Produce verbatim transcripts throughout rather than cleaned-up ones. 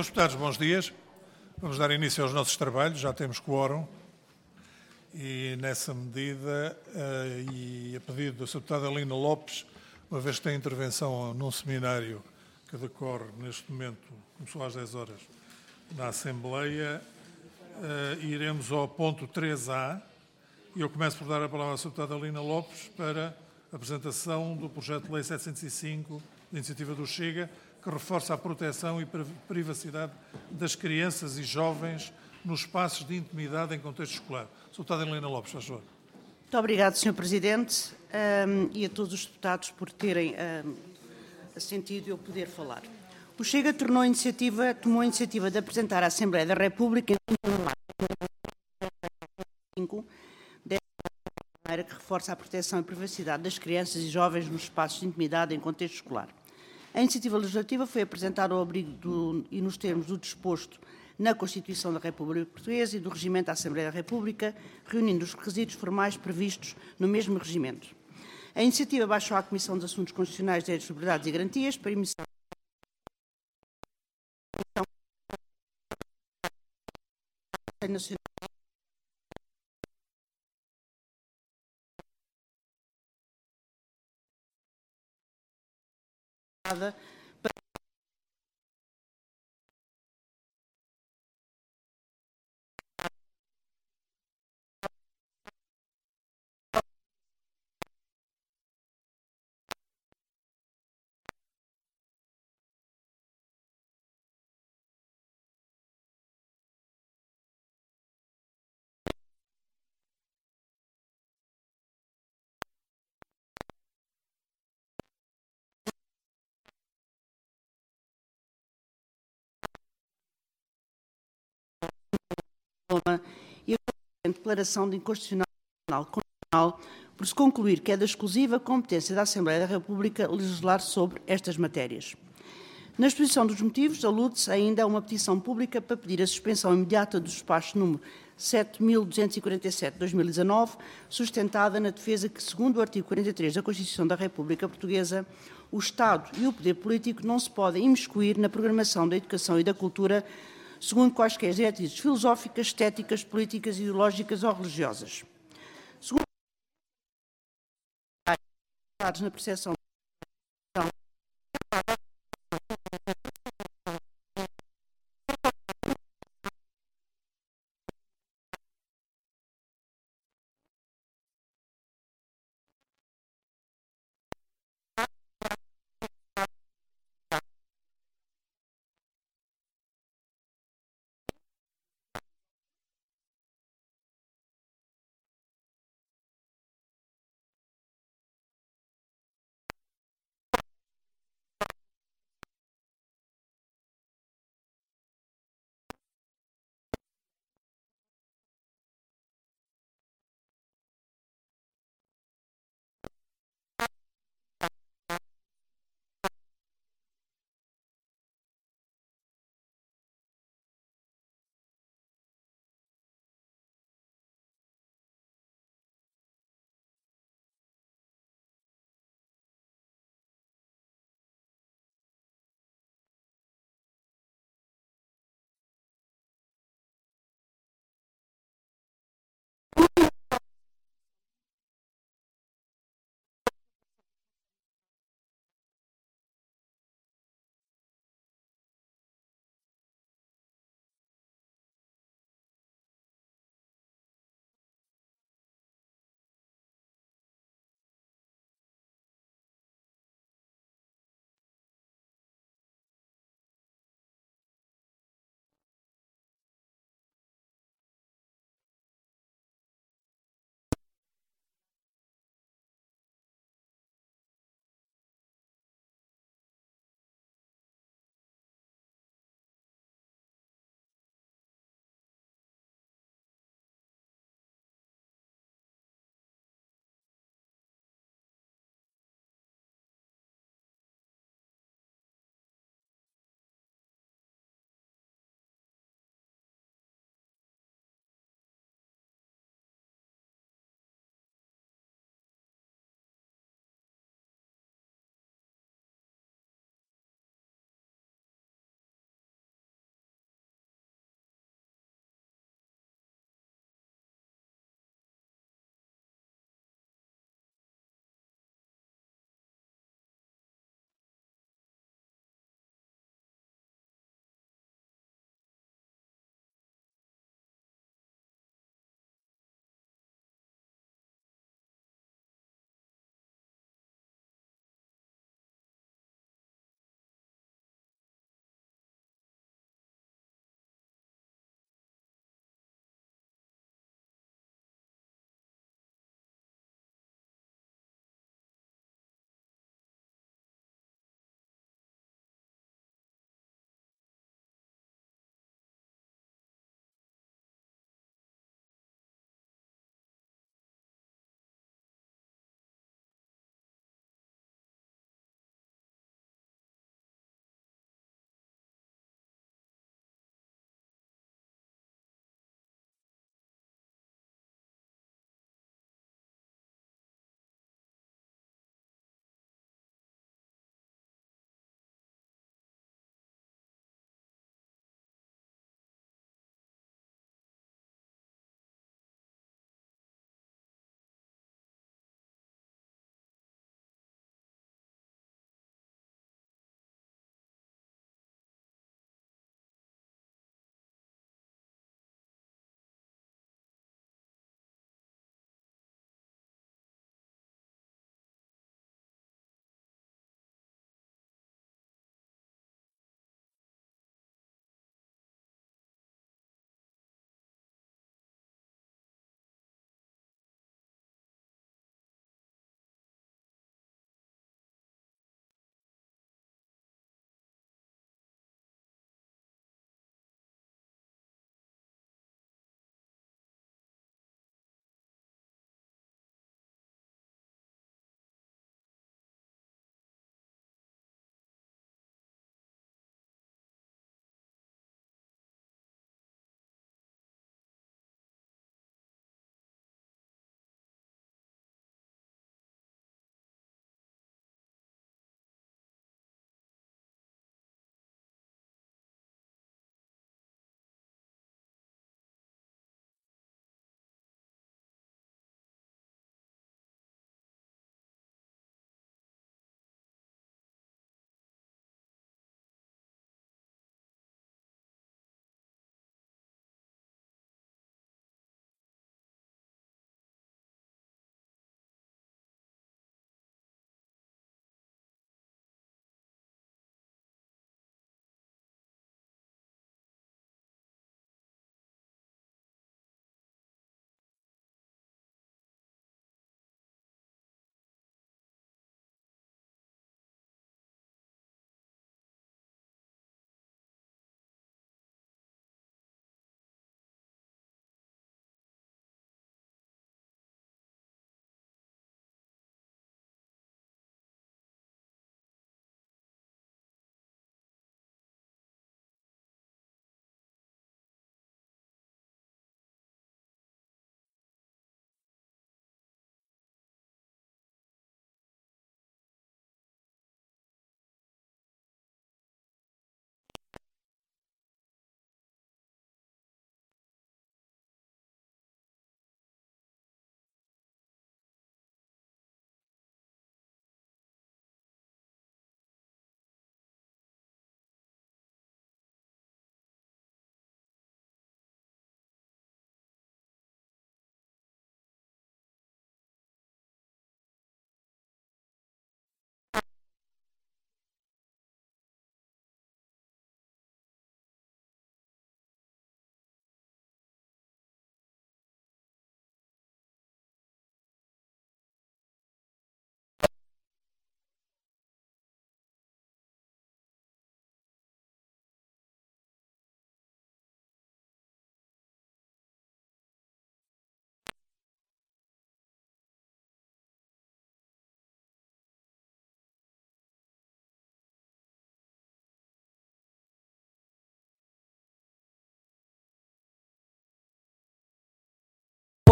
Senhores Deputados, bons dias. Vamos dar início aos nossos trabalhos, já temos quórum e, nessa medida, e a pedido da senhora Deputada Lina Lopes, uma vez que tem intervenção num seminário que decorre neste momento, começou às dez horas, na Assembleia, iremos ao ponto três A e eu começo por dar a palavra à senhora Deputada Lina Lopes para a apresentação do projeto de lei setecentos e cinco, de iniciativa do Chega, que reforça a proteção e privacidade das crianças e jovens nos espaços de intimidade em contexto escolar. senhora Deputada Lina Lopes, faz favor. Muito obrigado, senhor Presidente, um, e a todos os deputados por terem um, assentido eu poder falar. O Chega tornou a iniciativa, tomou a iniciativa de apresentar à Assembleia da República em dessa maneira que reforça a proteção e privacidade das crianças e jovens nos espaços de intimidade em contexto escolar. A iniciativa legislativa foi apresentada ao abrigo do, e nos termos do disposto na Constituição da República Portuguesa e do Regimento da Assembleia da República, reunindo os requisitos formais previstos no mesmo regimento. A iniciativa baixou à Comissão de Assuntos Constitucionais, Direitos, Liberdades e Garantias para emissão nacional para e a declaração de inconstitucionalidade constitucional por se concluir que é da exclusiva competência da Assembleia da República legislar sobre estas matérias. Na exposição dos motivos, alude-se ainda a uma petição pública para pedir a suspensão imediata do despacho número sete mil duzentos e quarenta e sete de dois mil e dezanove, sustentada na defesa que, segundo o artigo quarenta e três da Constituição da República Portuguesa, o Estado e o poder político não se podem imiscuir na programação da educação e da cultura segundo quaisquer diretrizes filosóficas, estéticas, políticas, ideológicas ou religiosas. Segundo na percepção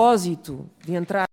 propósito de entrar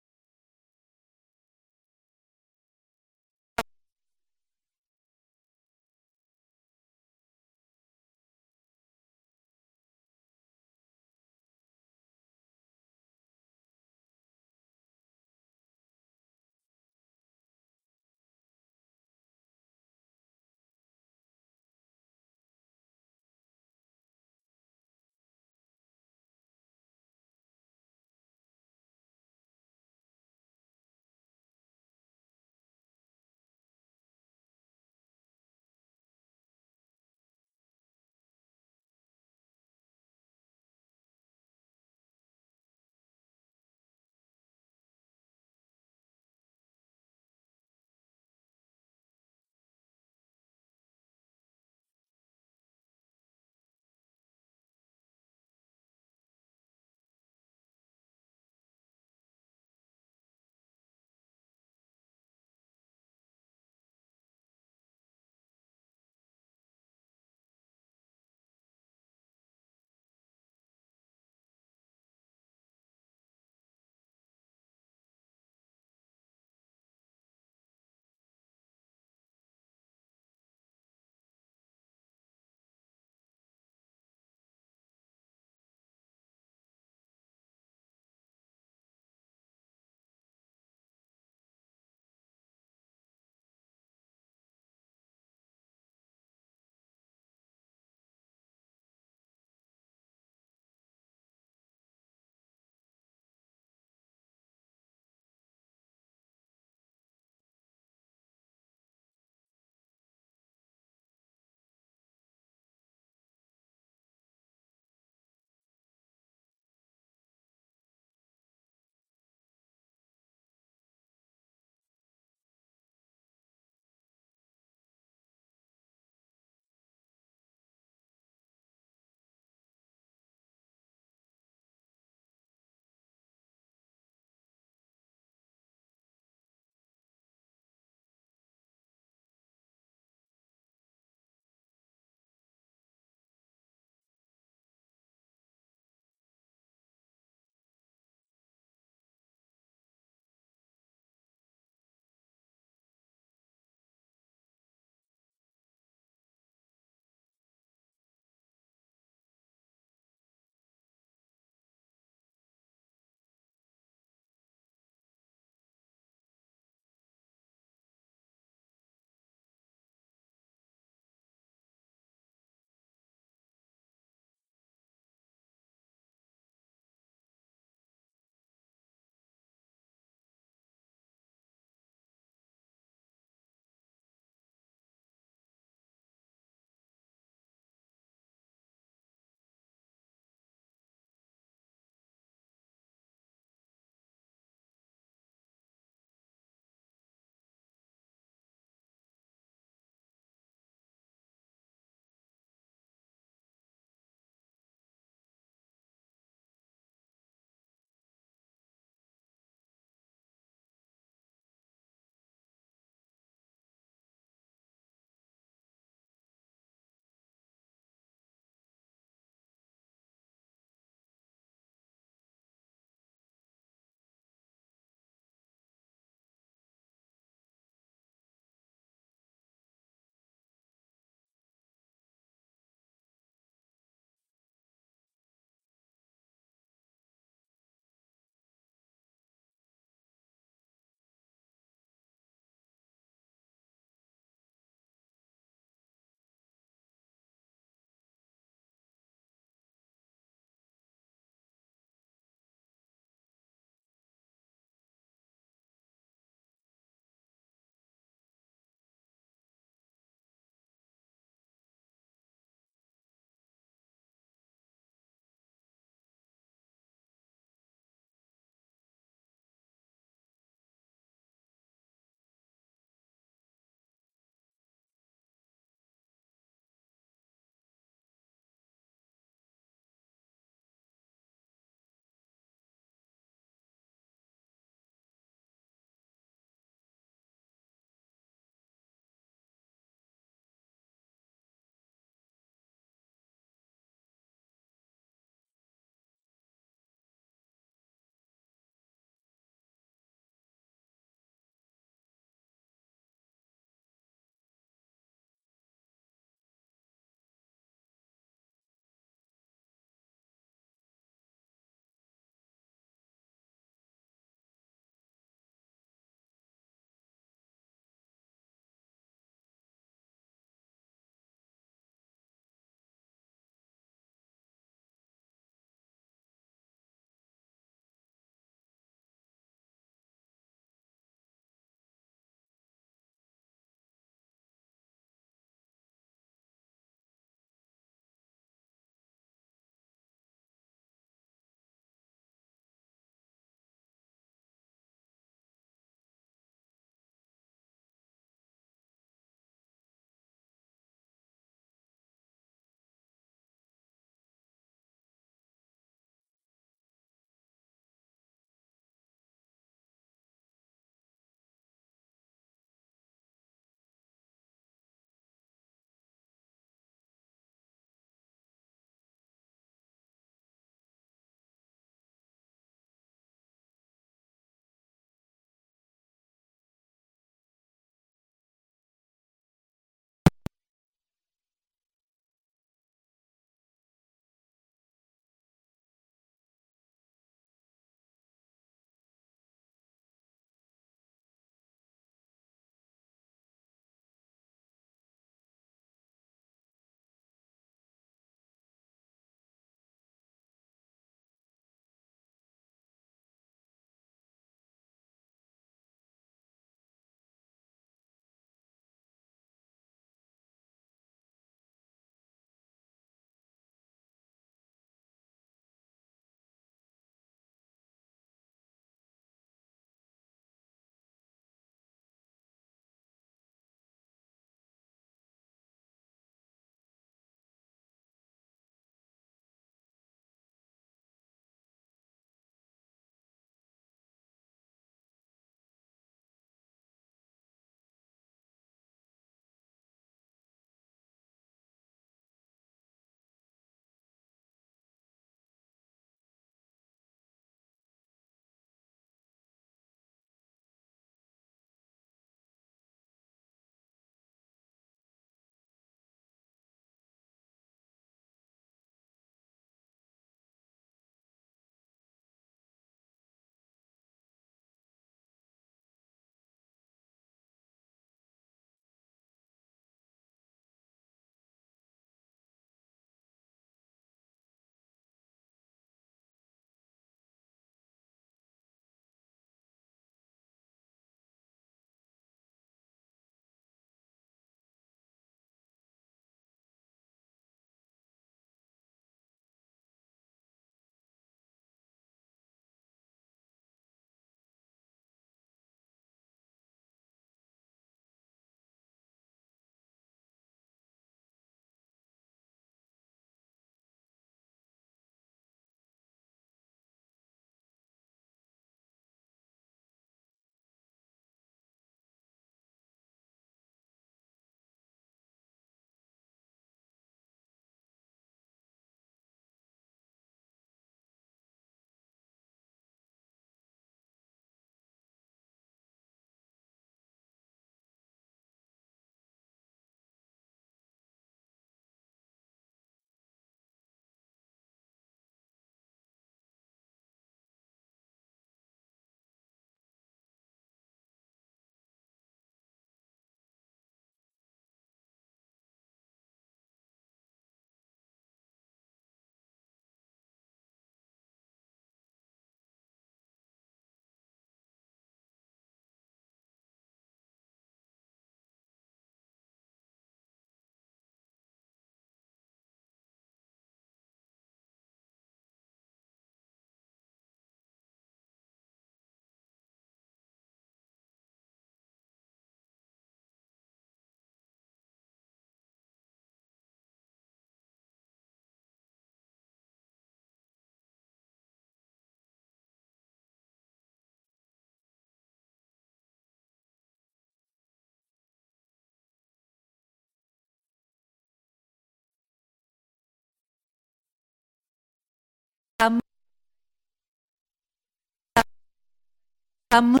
há muito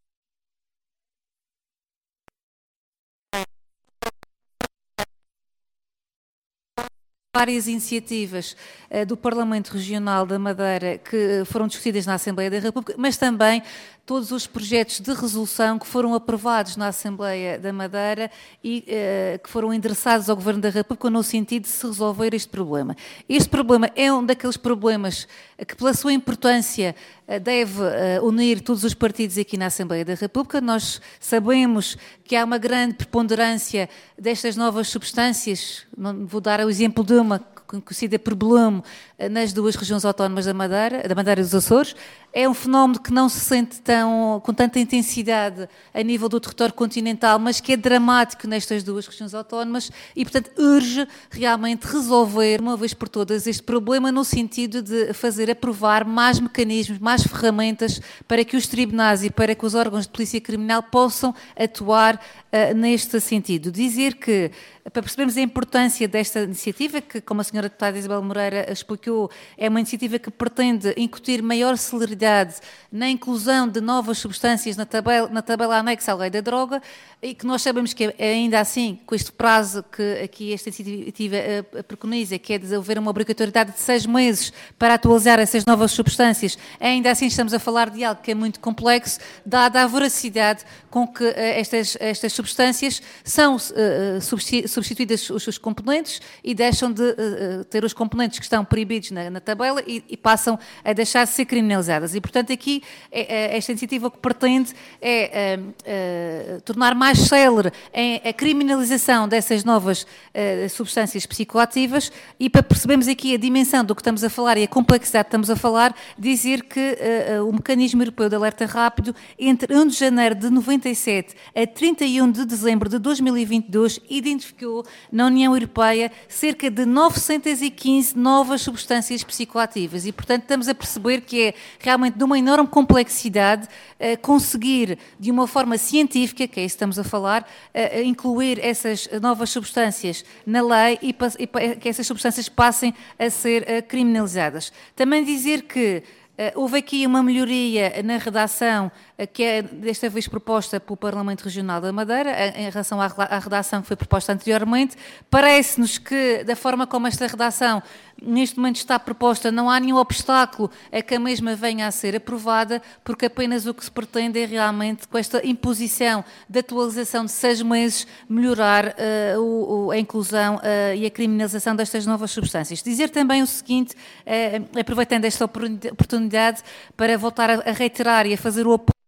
várias iniciativas uh, do Parlamento Regional da Madeira que foram discutidas na Assembleia da República, mas também todos os projetos de resolução que foram aprovados na Assembleia da Madeira e uh, que foram endereçados ao Governo da República no sentido de se resolver este problema. Este problema é um daqueles problemas que, pela sua importância, uh, deve uh, unir todos os partidos aqui na Assembleia da República. Nós sabemos que há uma grande preponderância destas novas substâncias. Não vou dar o exemplo de uma conhecida por Blume nas duas regiões autónomas da Madeira, da Madeira e dos Açores. É um fenómeno que não se sente tão, com tanta intensidade a nível do território continental, mas que é dramático nestas duas regiões autónomas e, portanto, urge realmente resolver, uma vez por todas, este problema no sentido de fazer aprovar mais mecanismos, mais ferramentas para que os tribunais e para que os órgãos de polícia criminal possam atuar uh, neste sentido. Dizer que, para percebermos a importância desta iniciativa, que, como a senhora deputada Isabel Moreira explicou, é uma iniciativa que pretende incutir maior celeridade na inclusão de novas substâncias na tabela, na tabela anexa à lei da droga, e que nós sabemos que ainda assim, com este prazo que aqui esta iniciativa uh, preconiza, que é de haver uma obrigatoriedade de seis meses para atualizar essas novas substâncias, ainda assim estamos a falar de algo que é muito complexo, dada a voracidade com que uh, estas, estas substâncias são uh, substituídas os seus componentes e deixam de uh, ter os componentes que estão proibidos na, na tabela e, e passam a deixar de ser criminalizadas. E, portanto, aqui esta iniciativa o que pretende é uh, uh, tornar mais célere a criminalização dessas novas uh, substâncias psicoativas e, para percebermos aqui a dimensão do que estamos a falar e a complexidade que estamos a falar, dizer que uh, uh, o Mecanismo Europeu de Alerta Rápido, entre primeiro de janeiro de noventa e sete a trinta e um de dezembro de dois mil e vinte e dois, identificou na União Europeia cerca de novecentas e quinze novas substâncias psicoativas e, portanto, estamos a perceber que é realmente de uma enorme complexidade uh, conseguir, de uma forma científica, que é isso que estamos a falar, uh, incluir essas novas substâncias na lei e, e que essas substâncias passem a ser uh, criminalizadas. Também dizer que Uh, houve aqui uma melhoria na redação, uh, que é desta vez proposta pelo Parlamento Regional da Madeira, uh, em relação à, à redação que foi proposta anteriormente. Parece-nos que, da forma como esta redação neste momento está proposta, não há nenhum obstáculo a que a mesma venha a ser aprovada, porque apenas o que se pretende é realmente, com esta imposição de atualização de seis meses, melhorar uh, o, o, a inclusão uh, e a criminalização destas novas substâncias. Dizer também o seguinte, uh, aproveitando esta oportunidade, para voltar a reiterar e a fazer o apoio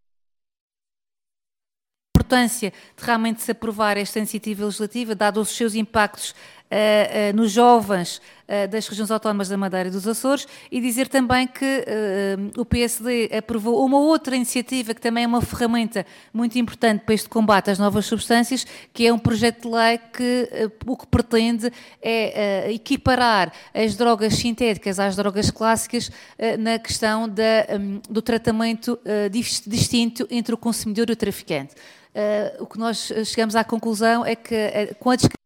à importância de realmente se aprovar esta iniciativa legislativa, dado os seus impactos uh, uh, nos jovens uh, das regiões autónomas da Madeira e dos Açores, e dizer também que uh, o P S D aprovou uma outra iniciativa que também é uma ferramenta muito importante para este combate às novas substâncias, que é um projeto de lei que uh, o que pretende é uh, equiparar as drogas sintéticas às drogas clássicas uh, na questão da, um, do tratamento uh, distinto entre o consumidor e o traficante. Uh, o que nós chegamos à conclusão é que uh, com a descrição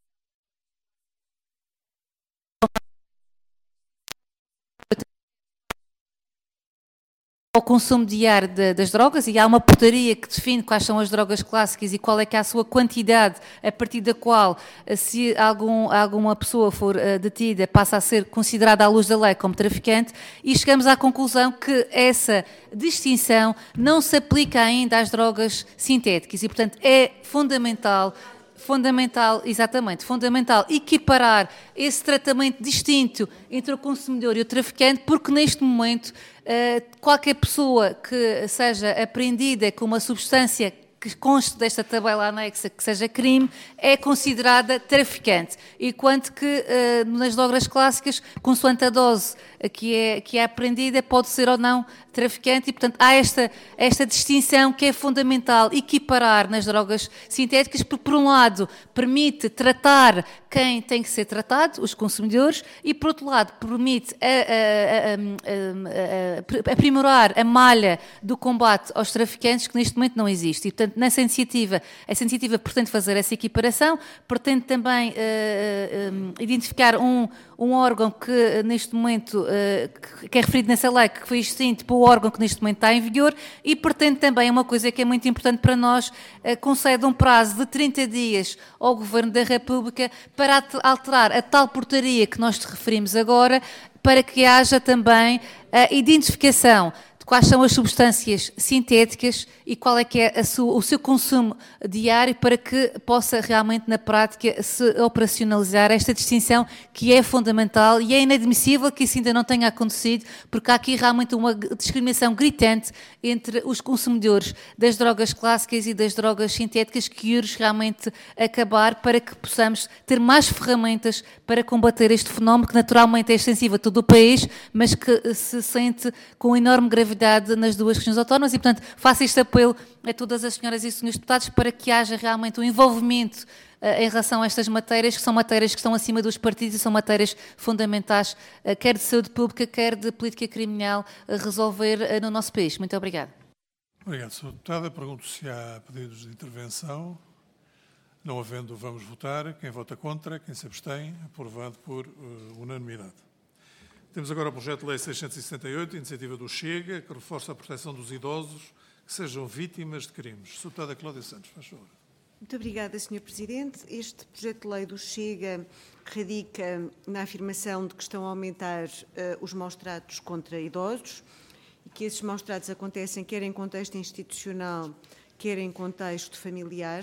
ao consumo diário de, das drogas, e há uma portaria que define quais são as drogas clássicas e qual é que é a sua quantidade a partir da qual, se algum, alguma pessoa for uh, detida, passa a ser considerada à luz da lei como traficante, e chegamos à conclusão que essa distinção não se aplica ainda às drogas sintéticas e, portanto, é fundamental Fundamental, exatamente, fundamental equiparar esse tratamento distinto entre o consumidor e o traficante, porque neste momento qualquer pessoa que seja apreendida com uma substância que conste desta tabela anexa que seja crime, é considerada traficante. Enquanto que uh, nas drogas clássicas, consoante a dose que é, que é apreendida, pode ser ou não traficante, e portanto há esta, esta distinção que é fundamental equiparar nas drogas sintéticas, porque por um lado permite tratar quem tem que ser tratado, os consumidores, e por outro lado permite a, a, a, a, a aprimorar a malha do combate aos traficantes, que neste momento não existe. E portanto portanto, nessa iniciativa, essa iniciativa pretende fazer essa equiparação, pretende também uh, uh, identificar um, um órgão que uh, neste momento, uh, que é referido nessa lei, que foi extinto para o órgão que neste momento está em vigor, e pretende também, uma coisa que é muito importante para nós, uh, concede um prazo de trinta dias ao Governo da República para alterar a tal portaria que nós te referimos agora, para que haja também a identificação de quais são as substâncias sintéticas e qual é que é a sua, o seu consumo diário, para que possa realmente na prática se operacionalizar esta distinção que é fundamental, e é inadmissível que isso ainda não tenha acontecido, porque há aqui realmente uma discriminação gritante entre os consumidores das drogas clássicas e das drogas sintéticas, que urge realmente acabar, para que possamos ter mais ferramentas para combater este fenómeno, que naturalmente é extensivo a todo o país, mas que se sente com enorme gravidade nas duas regiões autónomas, e portanto faço este apelo a todas as senhoras e senhores deputados para que haja realmente um envolvimento uh, em relação a estas matérias, que são matérias que estão acima dos partidos e são matérias fundamentais, uh, quer de saúde pública, quer de política criminal, uh, resolver uh, no nosso país. Muito obrigada. Obrigado, senhora Deputada. Pergunto se há pedidos de intervenção. Não havendo, vamos votar. Quem vota contra, quem se abstém, aprovado por uh, unanimidade. Temos agora o projeto de lei seiscentos e sessenta e oito, iniciativa do Chega, que reforça a proteção dos idosos que sejam vítimas de crimes. senhora Deputada Cláudia Santos, faz favor. Muito obrigada, senhor Presidente. Este projeto de lei do Chega radica na afirmação de que estão a aumentar uh, os maus-tratos contra idosos, e que esses maus-tratos acontecem quer em contexto institucional, quer em contexto familiar.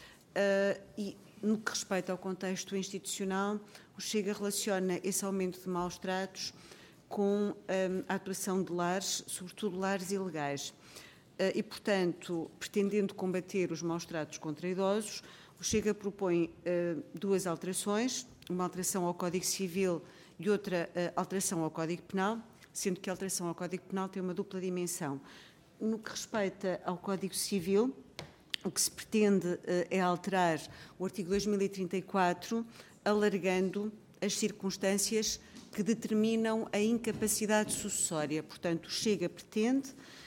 Uh, e, no que respeita ao contexto institucional, o Chega relaciona esse aumento de maus-tratos com um, a atuação de lares, sobretudo lares ilegais. Uh, e, portanto, pretendendo combater os maus-tratos contra idosos, o Chega propõe uh, duas alterações, uma alteração ao Código Civil e outra uh, alteração ao Código Penal, sendo que a alteração ao Código Penal tem uma dupla dimensão. No que respeita ao Código Civil, o que se pretende uh, é alterar o artigo dois mil e trinta e quatro, alargando as circunstâncias que determinam a incapacidade sucessória. Portanto, o Chega pretende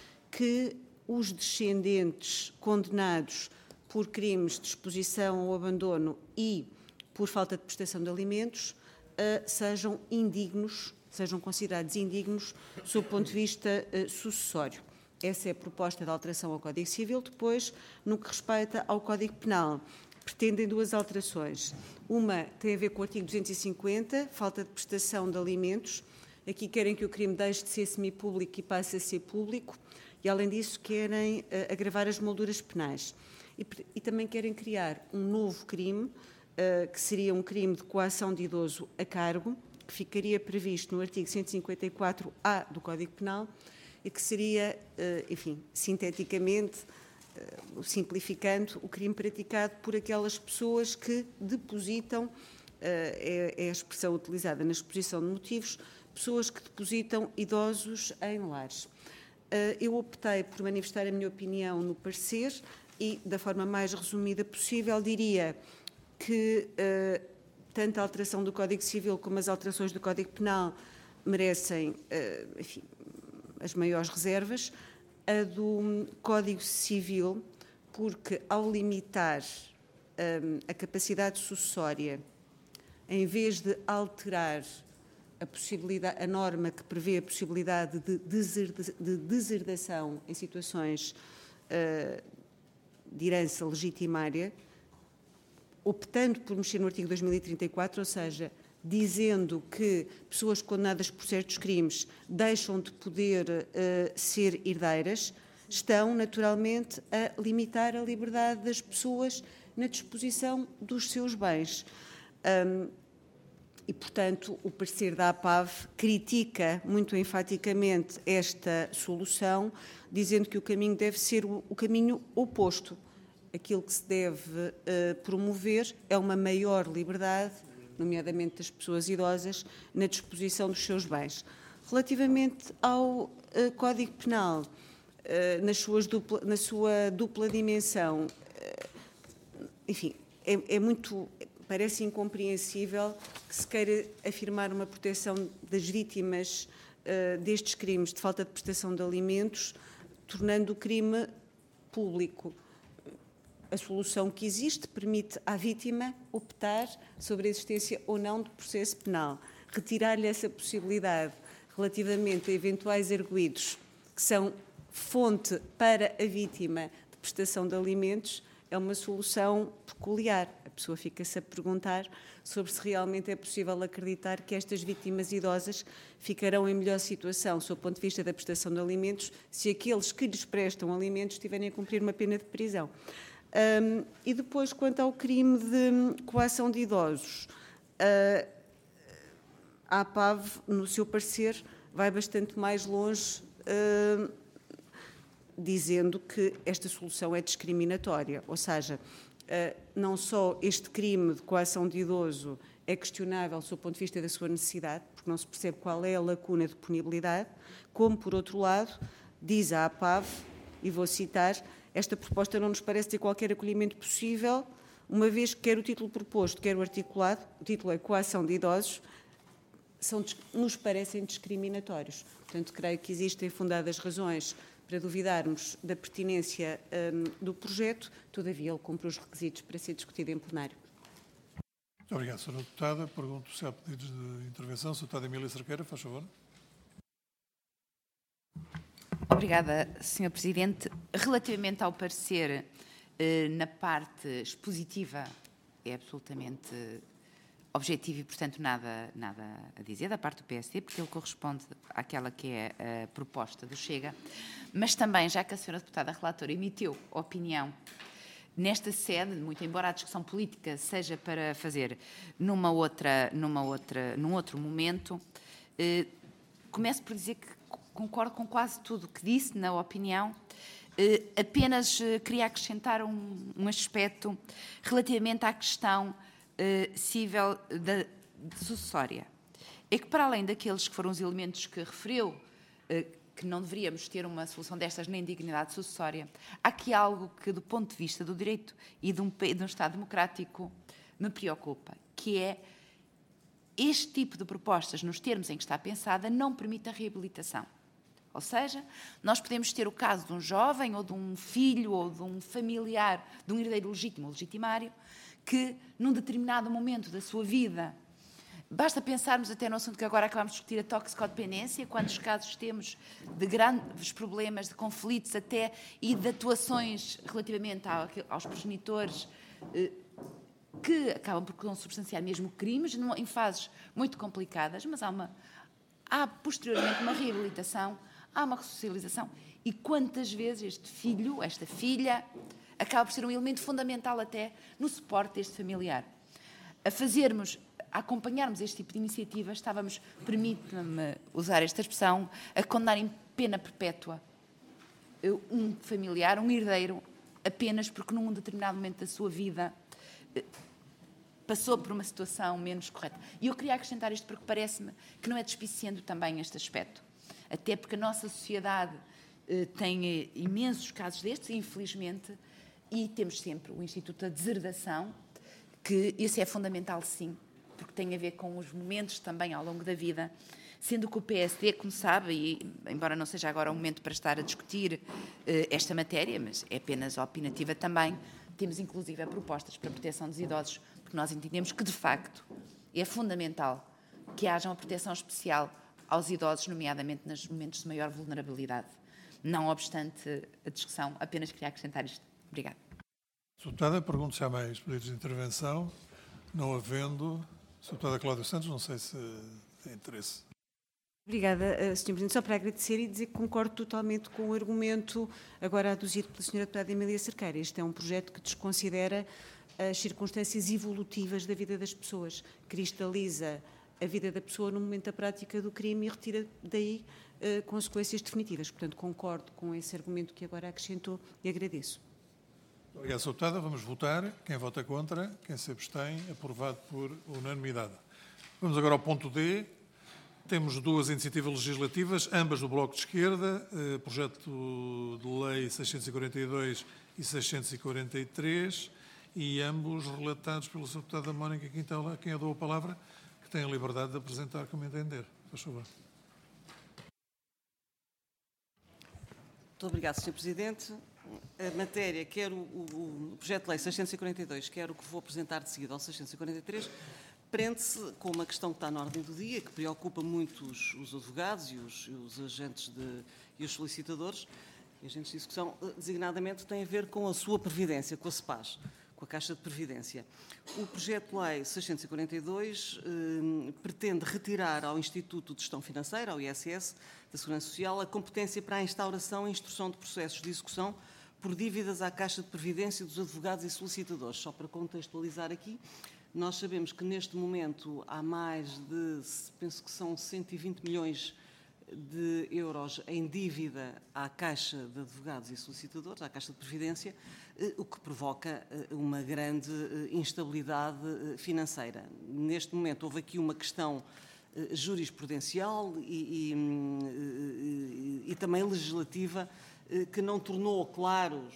que os descendentes condenados por crimes de exposição ou abandono e por falta de prestação de alimentos uh, sejam indignos, sejam considerados indignos sob o ponto de vista uh, sucessório. Essa é a proposta de alteração ao Código Civil. Depois, no que respeita ao Código Penal, pretendem duas alterações. Uma tem a ver com o artigo duzentos e cinquenta, falta de prestação de alimentos. Aqui querem que o crime deixe de ser semipúblico e passe a ser público, e, além disso, querem uh, agravar as molduras penais. E, e também querem criar um novo crime, uh, que seria um crime de coação de idoso a cargo, que ficaria previsto no artigo cento e cinquenta e quatro A do Código Penal, e que seria, enfim, sinteticamente, simplificando, o crime praticado por aquelas pessoas que depositam, é a expressão utilizada na exposição de motivos, pessoas que depositam idosos em lares. Eu optei por manifestar a minha opinião no parecer e, da forma mais resumida possível, diria que tanto a alteração do Código Civil como as alterações do Código Penal merecem, enfim, as maiores reservas, a do Código Civil, porque ao limitar um, a capacidade sucessória, em vez de alterar a, possibilidade, a norma que prevê a possibilidade de, deserda, de deserdação em situações uh, de herança legitimária, optando por mexer no artigo dois mil e trinta e quatro, ou seja, dizendo que pessoas condenadas por certos crimes deixam de poder uh, ser herdeiras, estão naturalmente a limitar a liberdade das pessoas na disposição dos seus bens. Um, e, portanto, o parecer da A P A V critica muito enfaticamente esta solução, dizendo que o caminho deve ser o, o caminho oposto. Aquilo que se deve uh, promover é uma maior liberdade, nomeadamente das pessoas idosas, na disposição dos seus bens. Relativamente ao uh, Código Penal, uh, nas suas dupla, na sua dupla dimensão, uh, enfim, é, é muito, parece incompreensível que se queira afirmar uma proteção das vítimas uh, destes crimes de falta de prestação de alimentos, tornando o crime público. a solução que existe permite à vítima optar sobre a existência ou não do processo penal. Retirar-lhe essa possibilidade relativamente a eventuais arguidos que são fonte para a vítima de prestação de alimentos é uma solução peculiar. A pessoa fica-se a perguntar sobre se realmente é possível acreditar que estas vítimas idosas ficarão em melhor situação, sob o ponto de vista da prestação de alimentos, se aqueles que lhes prestam alimentos estiverem a cumprir uma pena de prisão. Um, e depois, quanto ao crime de coação de idosos, uh, a APAV, no seu parecer, vai bastante mais longe, uh, dizendo que esta solução é discriminatória, ou seja, uh, não só este crime de coação de idoso é questionável sob o ponto de vista da sua necessidade, porque não se percebe qual é a lacuna de punibilidade, como, por outro lado, diz a APAV, e vou citar, esta proposta não nos parece ter qualquer acolhimento possível, uma vez que quer o título proposto, quer o articulado, o título é coação de idosos, são, nos parecem discriminatórios. Portanto, creio que existem fundadas razões para duvidarmos da pertinência um, do projeto, todavia ele cumpre os requisitos para ser discutido em plenário. Muito obrigado, senhora Deputada. Pergunto se há pedidos de intervenção. senhora Deputada Emília Cerqueira, faz favor. Obrigada, senhor Presidente. Relativamente ao parecer, eh, na parte expositiva, é absolutamente objetivo e, portanto, nada, nada a dizer da parte do P S D, porque ele corresponde àquela que é a proposta do Chega. Mas também, já que a senhora Deputada Relatora emitiu opinião nesta sede, muito embora a discussão política seja para fazer numa outra, numa outra, num outro momento, eh, começo por dizer que concordo com quase tudo o que disse, na opinião. Eh, apenas eh, queria acrescentar um, um aspecto relativamente à questão eh, cível da de sucessória. É que, para além daqueles que foram os elementos que referiu, eh, que não deveríamos ter uma solução destas nem dignidade sucessória, há aqui algo que, do ponto de vista do direito e de um, de um Estado democrático, me preocupa, que é este tipo de propostas, nos termos em que está pensada, não permite a reabilitação. Ou seja, nós podemos ter o caso de um jovem ou de um filho ou de um familiar, de um herdeiro legítimo ou legitimário, que num determinado momento da sua vida, basta pensarmos até no assunto que agora acabamos de discutir, a toxicodependência, quantos casos temos de grandes problemas, de conflitos até e de atuações relativamente aos progenitores, que acabam por consubstanciar mesmo crimes, em fases muito complicadas, mas há, uma, há posteriormente uma reabilitação, há uma ressocialização. E quantas vezes este filho, esta filha, acaba por ser um elemento fundamental até no suporte deste familiar. A fazermos, a acompanharmos este tipo de iniciativa, estávamos, permite-me usar esta expressão, a condenar em pena perpétua um familiar, um herdeiro, apenas porque num determinado momento da sua vida passou por uma situação menos correta. E eu queria acrescentar isto porque parece-me que não é despiciando também este aspecto. Até porque a nossa sociedade eh, tem eh, imensos casos destes, infelizmente, e temos sempre o Instituto da Deserdação, que isso é fundamental, sim, porque tem a ver com os momentos também ao longo da vida, sendo que o P S D, como sabe, e embora não seja agora o momento para estar a discutir eh, esta matéria, mas é apenas opinativa também, temos inclusive propostas para a proteção dos idosos, porque nós entendemos que, de facto, é fundamental que haja uma proteção especial aos idosos, nomeadamente nos momentos de maior vulnerabilidade. Não obstante a discussão, apenas queria acrescentar isto. Obrigada. senhora Deputada, pergunto se há mais pedidos de intervenção. Não havendo, senhora Deputada Cláudia Santos, não sei se tem interesse. Obrigada, senhor Presidente. Só para agradecer e dizer que concordo totalmente com o argumento agora aduzido pela senhora Deputada Emília Cerqueira. Este é um projeto que desconsidera as circunstâncias evolutivas da vida das pessoas, cristaliza a vida da pessoa no momento da prática do crime e retira daí uh, consequências definitivas. Portanto, concordo com esse argumento que agora acrescentou e agradeço. Obrigado, senhora Deputada. Vamos votar. Quem vota contra, quem se abstém, aprovado por unanimidade. Vamos agora ao ponto D. Temos duas iniciativas legislativas, ambas do Bloco de Esquerda, eh, projeto de lei seiscentos e quarenta e dois e seiscentos e quarenta e três, e ambos relatados pela senhora Deputada Mónica Quintela, quem eu dou a palavra, que tem a liberdade de apresentar como entender. Faz favor. Muito obrigado, senhor Presidente. a matéria, quer o, o, o projeto de lei seiscentos e quarenta e dois, quer o que vou apresentar de seguida ao seiscentos e quarenta e três, prende-se com uma questão que está na ordem do dia, que preocupa muito os, os advogados e os, os agentes de, e os solicitadores, e agentes de execução, designadamente tem a ver com a sua previdência, com a SEPAS, com a Caixa de Previdência. O projeto de lei seiscentos e quarenta e dois eh, pretende retirar ao Instituto de Gestão Financeira, ao I S S, da Segurança Social, a competência para a instauração e instrução de processos de execução por dívidas à Caixa de Previdência dos advogados e solicitadores. Só para contextualizar aqui, nós sabemos que neste momento há mais de, penso que são cento e vinte milhões de euros em dívida à Caixa de Advogados e Solicitadores, à Caixa de Previdência, o que provoca uma grande instabilidade financeira. Neste momento houve aqui uma questão jurisprudencial e, e, e, e também legislativa que não tornou claros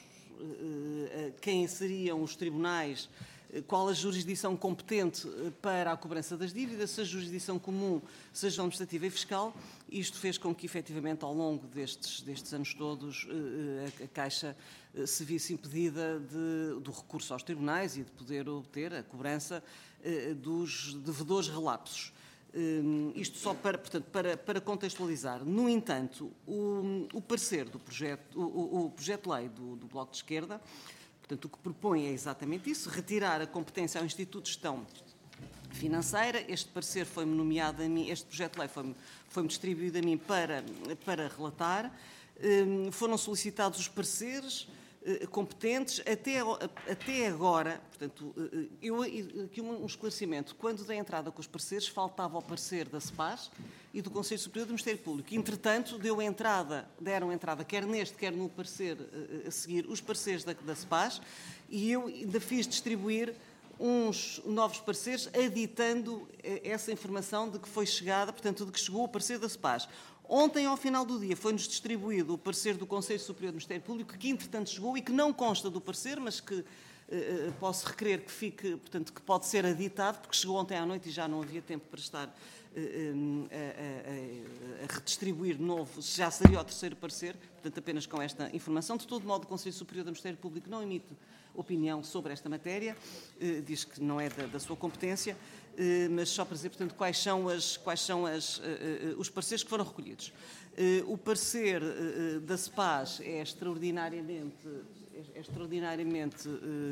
quem seriam os tribunais, qual a jurisdição competente para a cobrança das dívidas, se a jurisdição comum, seja administrativa e fiscal. Isto fez com que, efetivamente, ao longo destes, destes anos todos, a Caixa se visse impedida de, do recurso aos tribunais e de poder obter a cobrança dos devedores relapsos. Isto só para, portanto, para, para contextualizar. No entanto, o, o parecer do projeto, o, o projeto de lei do, do Bloco de Esquerda, portanto, o que propõe é exatamente isso, retirar a competência ao Instituto de Gestão Financeira. Este parecer foi-me nomeado a mim, este projeto de lei foi-me foi distribuído a mim para, para relatar. Um, foram solicitados os pareceres uh, competentes. Até, até agora, portanto, uh, eu, aqui um esclarecimento, quando dei entrada com os pareceres, faltava o parecer da SEPAS e do Conselho Superior do Ministério Público. Entretanto, deu entrada, deram entrada, quer neste, quer no parecer uh, a seguir, os pareceres da, da SEPAS, e eu ainda fiz distribuir uns novos pareceres, aditando essa informação de que foi chegada, portanto, de que chegou o parecer da SEPAS. Ontem, ao final do dia, foi-nos distribuído o parecer do Conselho Superior do Ministério Público, que, entretanto, chegou e que não consta do parecer, mas que eh, posso requerer que fique, portanto, que pode ser aditado, porque chegou ontem à noite e já não havia tempo para estar eh, a, a, a redistribuir de novo, já seria o terceiro parecer, portanto, apenas com esta informação. De todo modo, o Conselho Superior do Ministério Público não emite opinião sobre esta matéria, eh, diz que não é da, da sua competência, eh, mas só para dizer, portanto, quais são, as, quais são as, eh, os pareceres que foram recolhidos. Eh, o parecer eh, da SEPAS é extraordinariamente, é extraordinariamente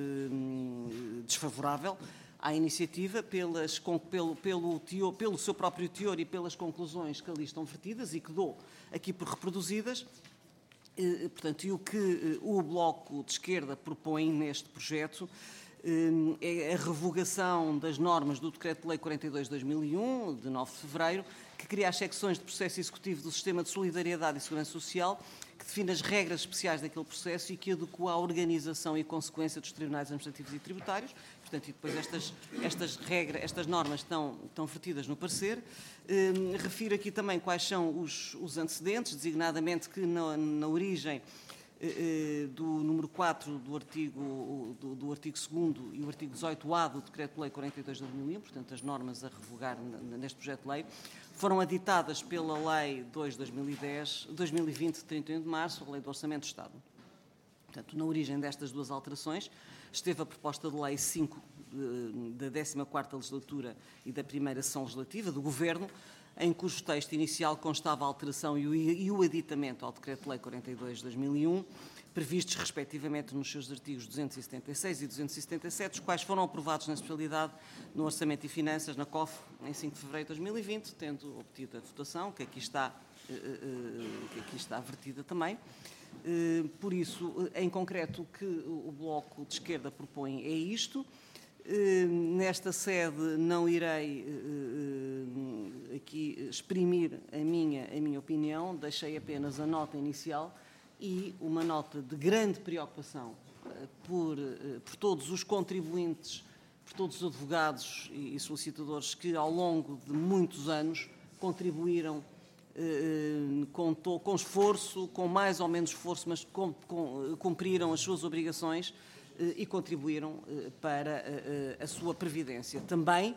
eh, desfavorável à iniciativa, pelas, com, pelo, pelo, teor, pelo seu próprio teor e pelas conclusões que ali estão vertidas e que dou aqui por reproduzidas. Portanto, e o que o Bloco de Esquerda propõe neste projeto é a revogação das normas do Decreto-Lei quarenta e dois barra dois mil e um, de nove de fevereiro, que cria as secções de processo executivo do Sistema de Solidariedade e Segurança Social, que define as regras especiais daquele processo e que adequa a organização e consequência dos tribunais administrativos e tributários. Portanto, e depois estas, estas regras, estas normas estão, estão vertidas no parecer. Eh, refiro aqui também quais são os, os antecedentes, designadamente que na, na origem eh, do número quatro do artigo, do, do artigo segundo e o artigo dezoito A do Decreto-Lei quarenta e dois barra dois mil e um, portanto, as normas a revogar neste projeto de lei, foram aditadas pela Lei dois de dois mil e dez, dois mil e vinte, de trinta e um de março, a Lei do Orçamento do Estado. Portanto, na origem destas duas alterações esteve a proposta de lei cinco da décima quarta legislatura e da primeira sessão legislativa do Governo, em cujo texto inicial constava a alteração e o aditamento ao Decreto-Lei quarenta e dois barra dois mil e um, previstos respectivamente nos seus artigos duzentos e setenta e seis e duzentos e setenta e sete, os quais foram aprovados na especialidade no Orçamento e Finanças, na C O F, em cinco de fevereiro de dois mil e vinte, tendo obtido a votação, que aqui está, que aqui está vertida também. Por isso, em concreto, o que o Bloco de Esquerda propõe é isto. Nesta sede não irei aqui exprimir a minha, a minha opinião, deixei apenas a nota inicial e uma nota de grande preocupação por, por todos os contribuintes, por todos os advogados e solicitadores que ao longo de muitos anos contribuíram Com, com esforço, com mais ou menos esforço, mas com, com, cumpriram as suas obrigações e contribuíram para a, a sua previdência. Também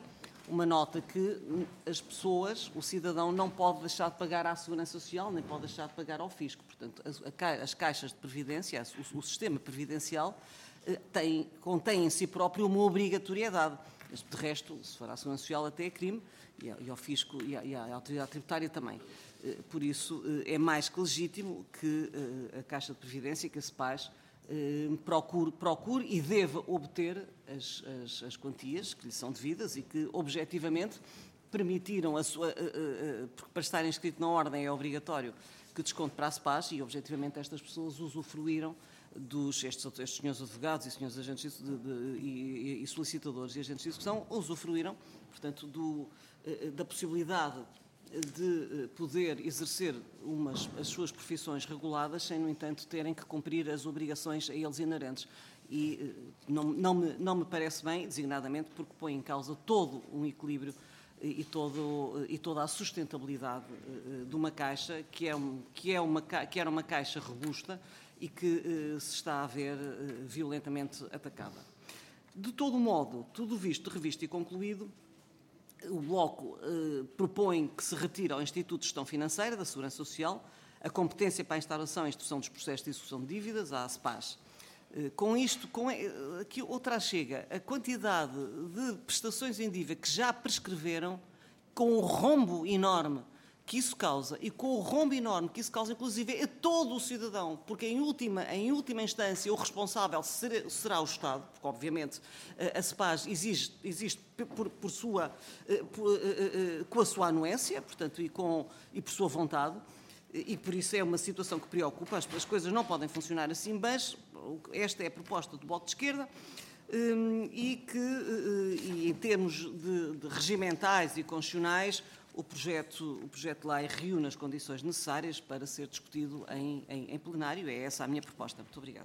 uma nota que as pessoas, o cidadão, não pode deixar de pagar à Segurança Social, nem pode deixar de pagar ao fisco. Portanto, as, as caixas de previdência, o, o sistema previdencial, tem, contém em si próprio uma obrigatoriedade. De resto, se for à Segurança Social, até é crime, e ao fisco e à, e à autoridade tributária também. Por isso, é mais que legítimo que a Caixa de Previdência, que a SEPAS, procure, procure e deva obter as, as, as quantias que lhe são devidas e que, objetivamente, permitiram a sua... Porque para estar inscrito na ordem é obrigatório que desconte para a SEPAS e, objetivamente, estas pessoas usufruíram dos, estes, estes senhores advogados e senhores agentes de, de, e, e solicitadores e agentes de execução usufruíram, portanto, do, da possibilidade de poder exercer umas, as suas profissões reguladas sem, no entanto, terem que cumprir as obrigações a eles inerentes. E não, não, me, não me parece bem, designadamente, porque põe em causa todo um equilíbrio e, todo, e toda a sustentabilidade de uma Caixa que, é um, que, é uma, que era uma Caixa robusta e que eh, se está a ver eh, violentamente atacada. De todo modo, tudo visto, revisto e concluído, o Bloco eh, propõe que se retire ao Instituto de Gestão Financeira da Segurança Social a competência para a instauração e instrução dos processos de execução de dívidas, à SEPAS. Eh, com isto, com, aqui outra chega, a quantidade de prestações em dívida que já prescreveram, com o rombo enorme que isso causa e com o rombo enorme que isso causa, inclusive, a todo o cidadão, porque em última, em última instância o responsável será, será o Estado, porque obviamente a SEPAS existe, existe por, por sua, por, com a sua anuência, portanto, e, com, e por sua vontade, e por isso é uma situação que preocupa, as, as coisas não podem funcionar assim, mas esta é a proposta do Bloco de Esquerda, e que, e em termos de, de regimentais e constitucionais, O projeto, o projeto de lei reúne as condições necessárias para ser discutido em, em, em plenário. É essa a minha proposta. Muito obrigado.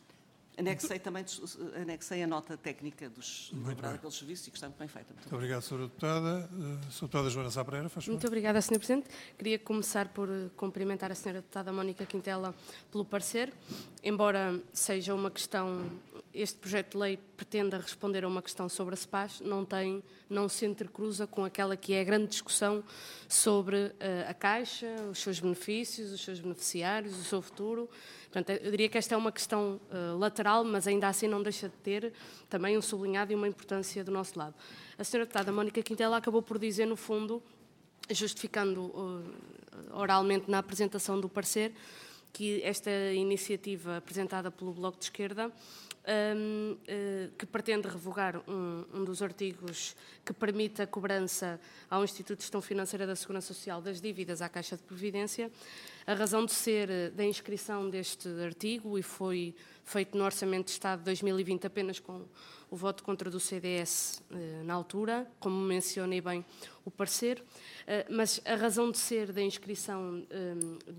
Anexei também anexei a nota técnica dos elaborada pelos serviços e que está muito bem feita. Muito, muito obrigado, senhora Deputada. Uh, senhora Deputada Joana Sá Pereira, faz favor. Muito obrigada, senhor Presidente. Queria começar por cumprimentar a senhora Deputada Mónica Quintela pelo parecer. Embora seja uma questão, este projeto de lei pretenda responder a uma questão sobre a SEPAS, não tem, não se entrecruza com aquela que é a grande discussão sobre uh, a Caixa, os seus benefícios, os seus beneficiários, o seu futuro. Portanto, eu diria que esta é uma questão uh, lateral, mas ainda assim não deixa de ter também um sublinhado e uma importância do nosso lado. A senhora Deputada Mónica Quintela acabou por dizer, no fundo, justificando uh, oralmente na apresentação do parecer, que esta iniciativa apresentada pelo Bloco de Esquerda, um, uh, que pretende revogar um, um dos artigos que permite a cobrança ao Instituto de Gestão Financeira da Segurança Social das dívidas à Caixa de Previdência, a razão de ser da inscrição deste artigo, e foi feito no Orçamento de Estado de dois mil e vinte apenas com o voto contra do C D S eh, na altura, como mencionei bem o parecer, eh, mas a razão de ser da inscrição eh,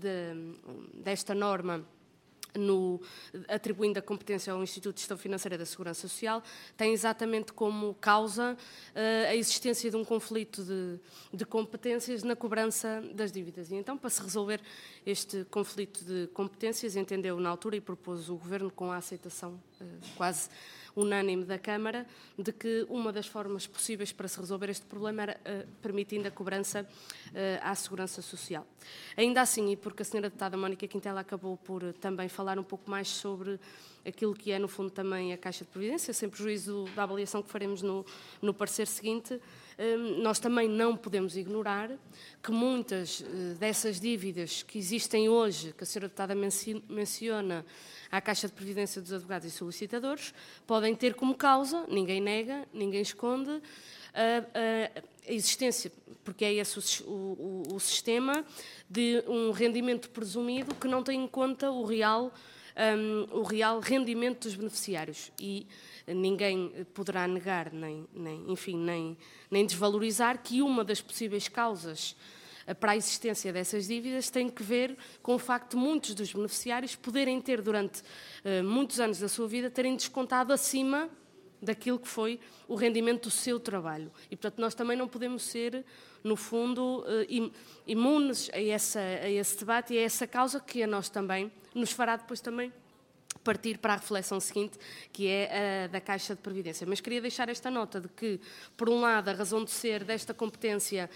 de, desta norma no, atribuindo a competência ao Instituto de Gestão Financeira da Segurança Social, tem exatamente como causa uh, a existência de um conflito de, de competências na cobrança das dívidas. E então, para se resolver este conflito de competências, entendeu na altura e propôs o Governo, com a aceitação uh, quase unânime da Câmara, de que uma das formas possíveis para se resolver este problema era uh, permitindo a cobrança uh, à Segurança Social. Ainda assim, e porque a senhora Deputada Mónica Quintela acabou por uh, também falar um pouco mais sobre aquilo que é, no fundo, também a Caixa de Previdência, sem prejuízo da avaliação que faremos no, no parecer seguinte, um, nós também não podemos ignorar que muitas uh, dessas dívidas que existem hoje, que a senhora Deputada menci menciona, à Caixa de Previdência dos Advogados e Solicitadores, podem ter como causa, ninguém nega, ninguém esconde, a, a, a existência, porque é esse o, o, o sistema, de um rendimento presumido que não tem em conta o real, um, o real rendimento dos beneficiários. E ninguém poderá negar, nem, nem, enfim, nem, nem desvalorizar que uma das possíveis causas para a existência dessas dívidas tem que ver com o facto de muitos dos beneficiários poderem ter, durante uh, muitos anos da sua vida, terem descontado acima daquilo que foi o rendimento do seu trabalho. E, portanto, nós também não podemos ser, no fundo, uh, imunes a, essa, a esse debate e a essa causa que a nós também nos fará depois também partir para a reflexão seguinte, que é a da Caixa de Previdência. Mas queria deixar esta nota de que, por um lado, a razão de ser desta competência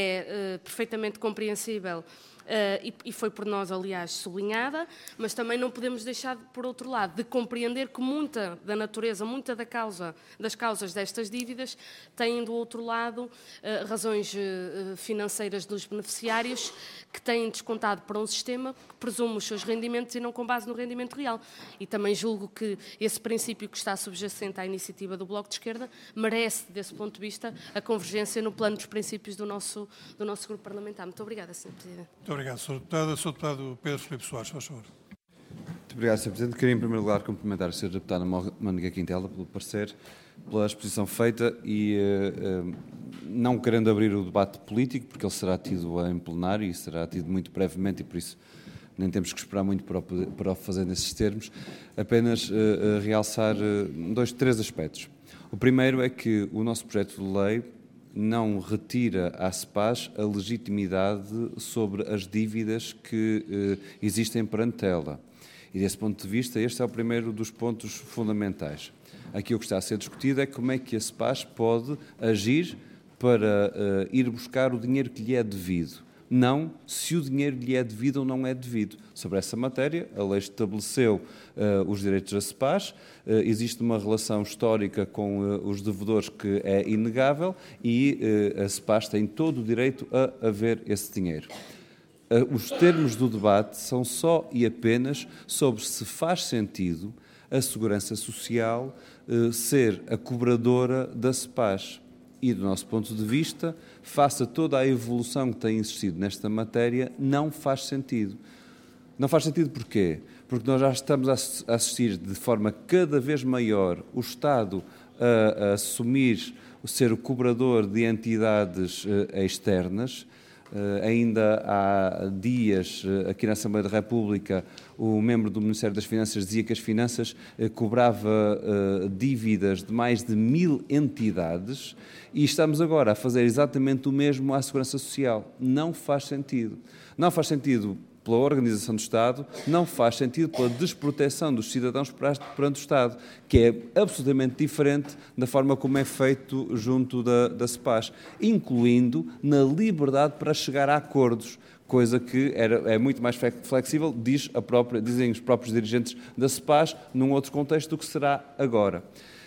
é uh, perfeitamente compreensível, Uh, e, e foi por nós, aliás, sublinhada, mas também não podemos deixar, por outro lado, de compreender que muita da natureza, muita da causa, das causas destas dívidas têm, do outro lado, uh, razões uh, financeiras dos beneficiários que têm descontado para um sistema que presume os seus rendimentos e não com base no rendimento real. E também julgo que esse princípio que está subjacente à iniciativa do Bloco de Esquerda merece, desse ponto de vista, a convergência no plano dos princípios do nosso, do nosso grupo parlamentar. Muito obrigada, senhor Presidente. Muito obrigado, senhor Deputado. senhor Deputado Pedro Filipe Soares, faz favor. Muito obrigado, senhor Presidente. Queria, em primeiro lugar, cumprimentar a senhora Deputada Mónica Quintela pelo parecer, pela exposição feita e, uh, uh, não querendo abrir o debate político, porque ele será tido em plenário e será tido muito brevemente e, por isso, nem temos que esperar muito para o, para o fazer nesses termos, apenas uh, uh, realçar uh, dois, três aspectos. O primeiro é que o nosso projeto de lei não retira à SEPAS a legitimidade sobre as dívidas que eh, existem perante ela. E, desse ponto de vista, este é o primeiro dos pontos fundamentais. Aqui o que está a ser discutido é como é que a SEPAS pode agir para eh, ir buscar o dinheiro que lhe é devido. Não se o dinheiro lhe é devido ou não é devido. Sobre essa matéria, a lei estabeleceu uh, os direitos da SEPAS, uh, existe uma relação histórica com uh, os devedores que é inegável e uh, a SEPAS tem todo o direito a haver esse dinheiro. Uh, os termos do debate são só e apenas sobre se faz sentido a Segurança Social uh, ser a cobradora da SEPAS. E, do nosso ponto de vista, face a toda a evolução que tem existido nesta matéria, não faz sentido. Não faz sentido porquê? Porque nós já estamos a assistir de forma cada vez maior o Estado a, a assumir o ser o cobrador de entidades uh, externas. Uh, ainda há dias, uh, aqui na Assembleia da República, o membro do Ministério das Finanças dizia que as finanças uh, cobrava uh, dívidas de mais de mil entidades e estamos agora a fazer exatamente o mesmo à Segurança Social. Não faz sentido. Não faz sentido pela organização do Estado, não faz sentido pela desproteção dos cidadãos perante o Estado, que é absolutamente diferente da forma como é feito junto da, da SEPAS, incluindo na liberdade para chegar a acordos, coisa que era, é muito mais flexível, diz a própria, dizem os próprios dirigentes da SEPAS, num outro contexto do que será agora.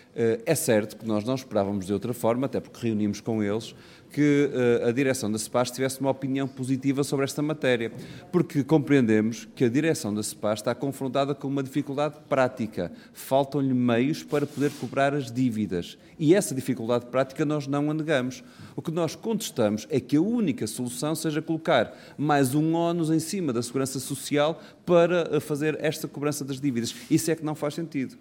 É certo que nós não esperávamos de outra forma, até porque reunimos com eles, que uh, a direção da SEPAS tivesse uma opinião positiva sobre esta matéria, porque compreendemos que a direção da SEPAS está confrontada com uma dificuldade prática. Faltam-lhe meios para poder cobrar as dívidas e essa dificuldade prática nós não a negamos. O que nós contestamos é que a única solução seja colocar mais um ónus em cima da Segurança Social para fazer esta cobrança das dívidas. Isso é que não faz sentido.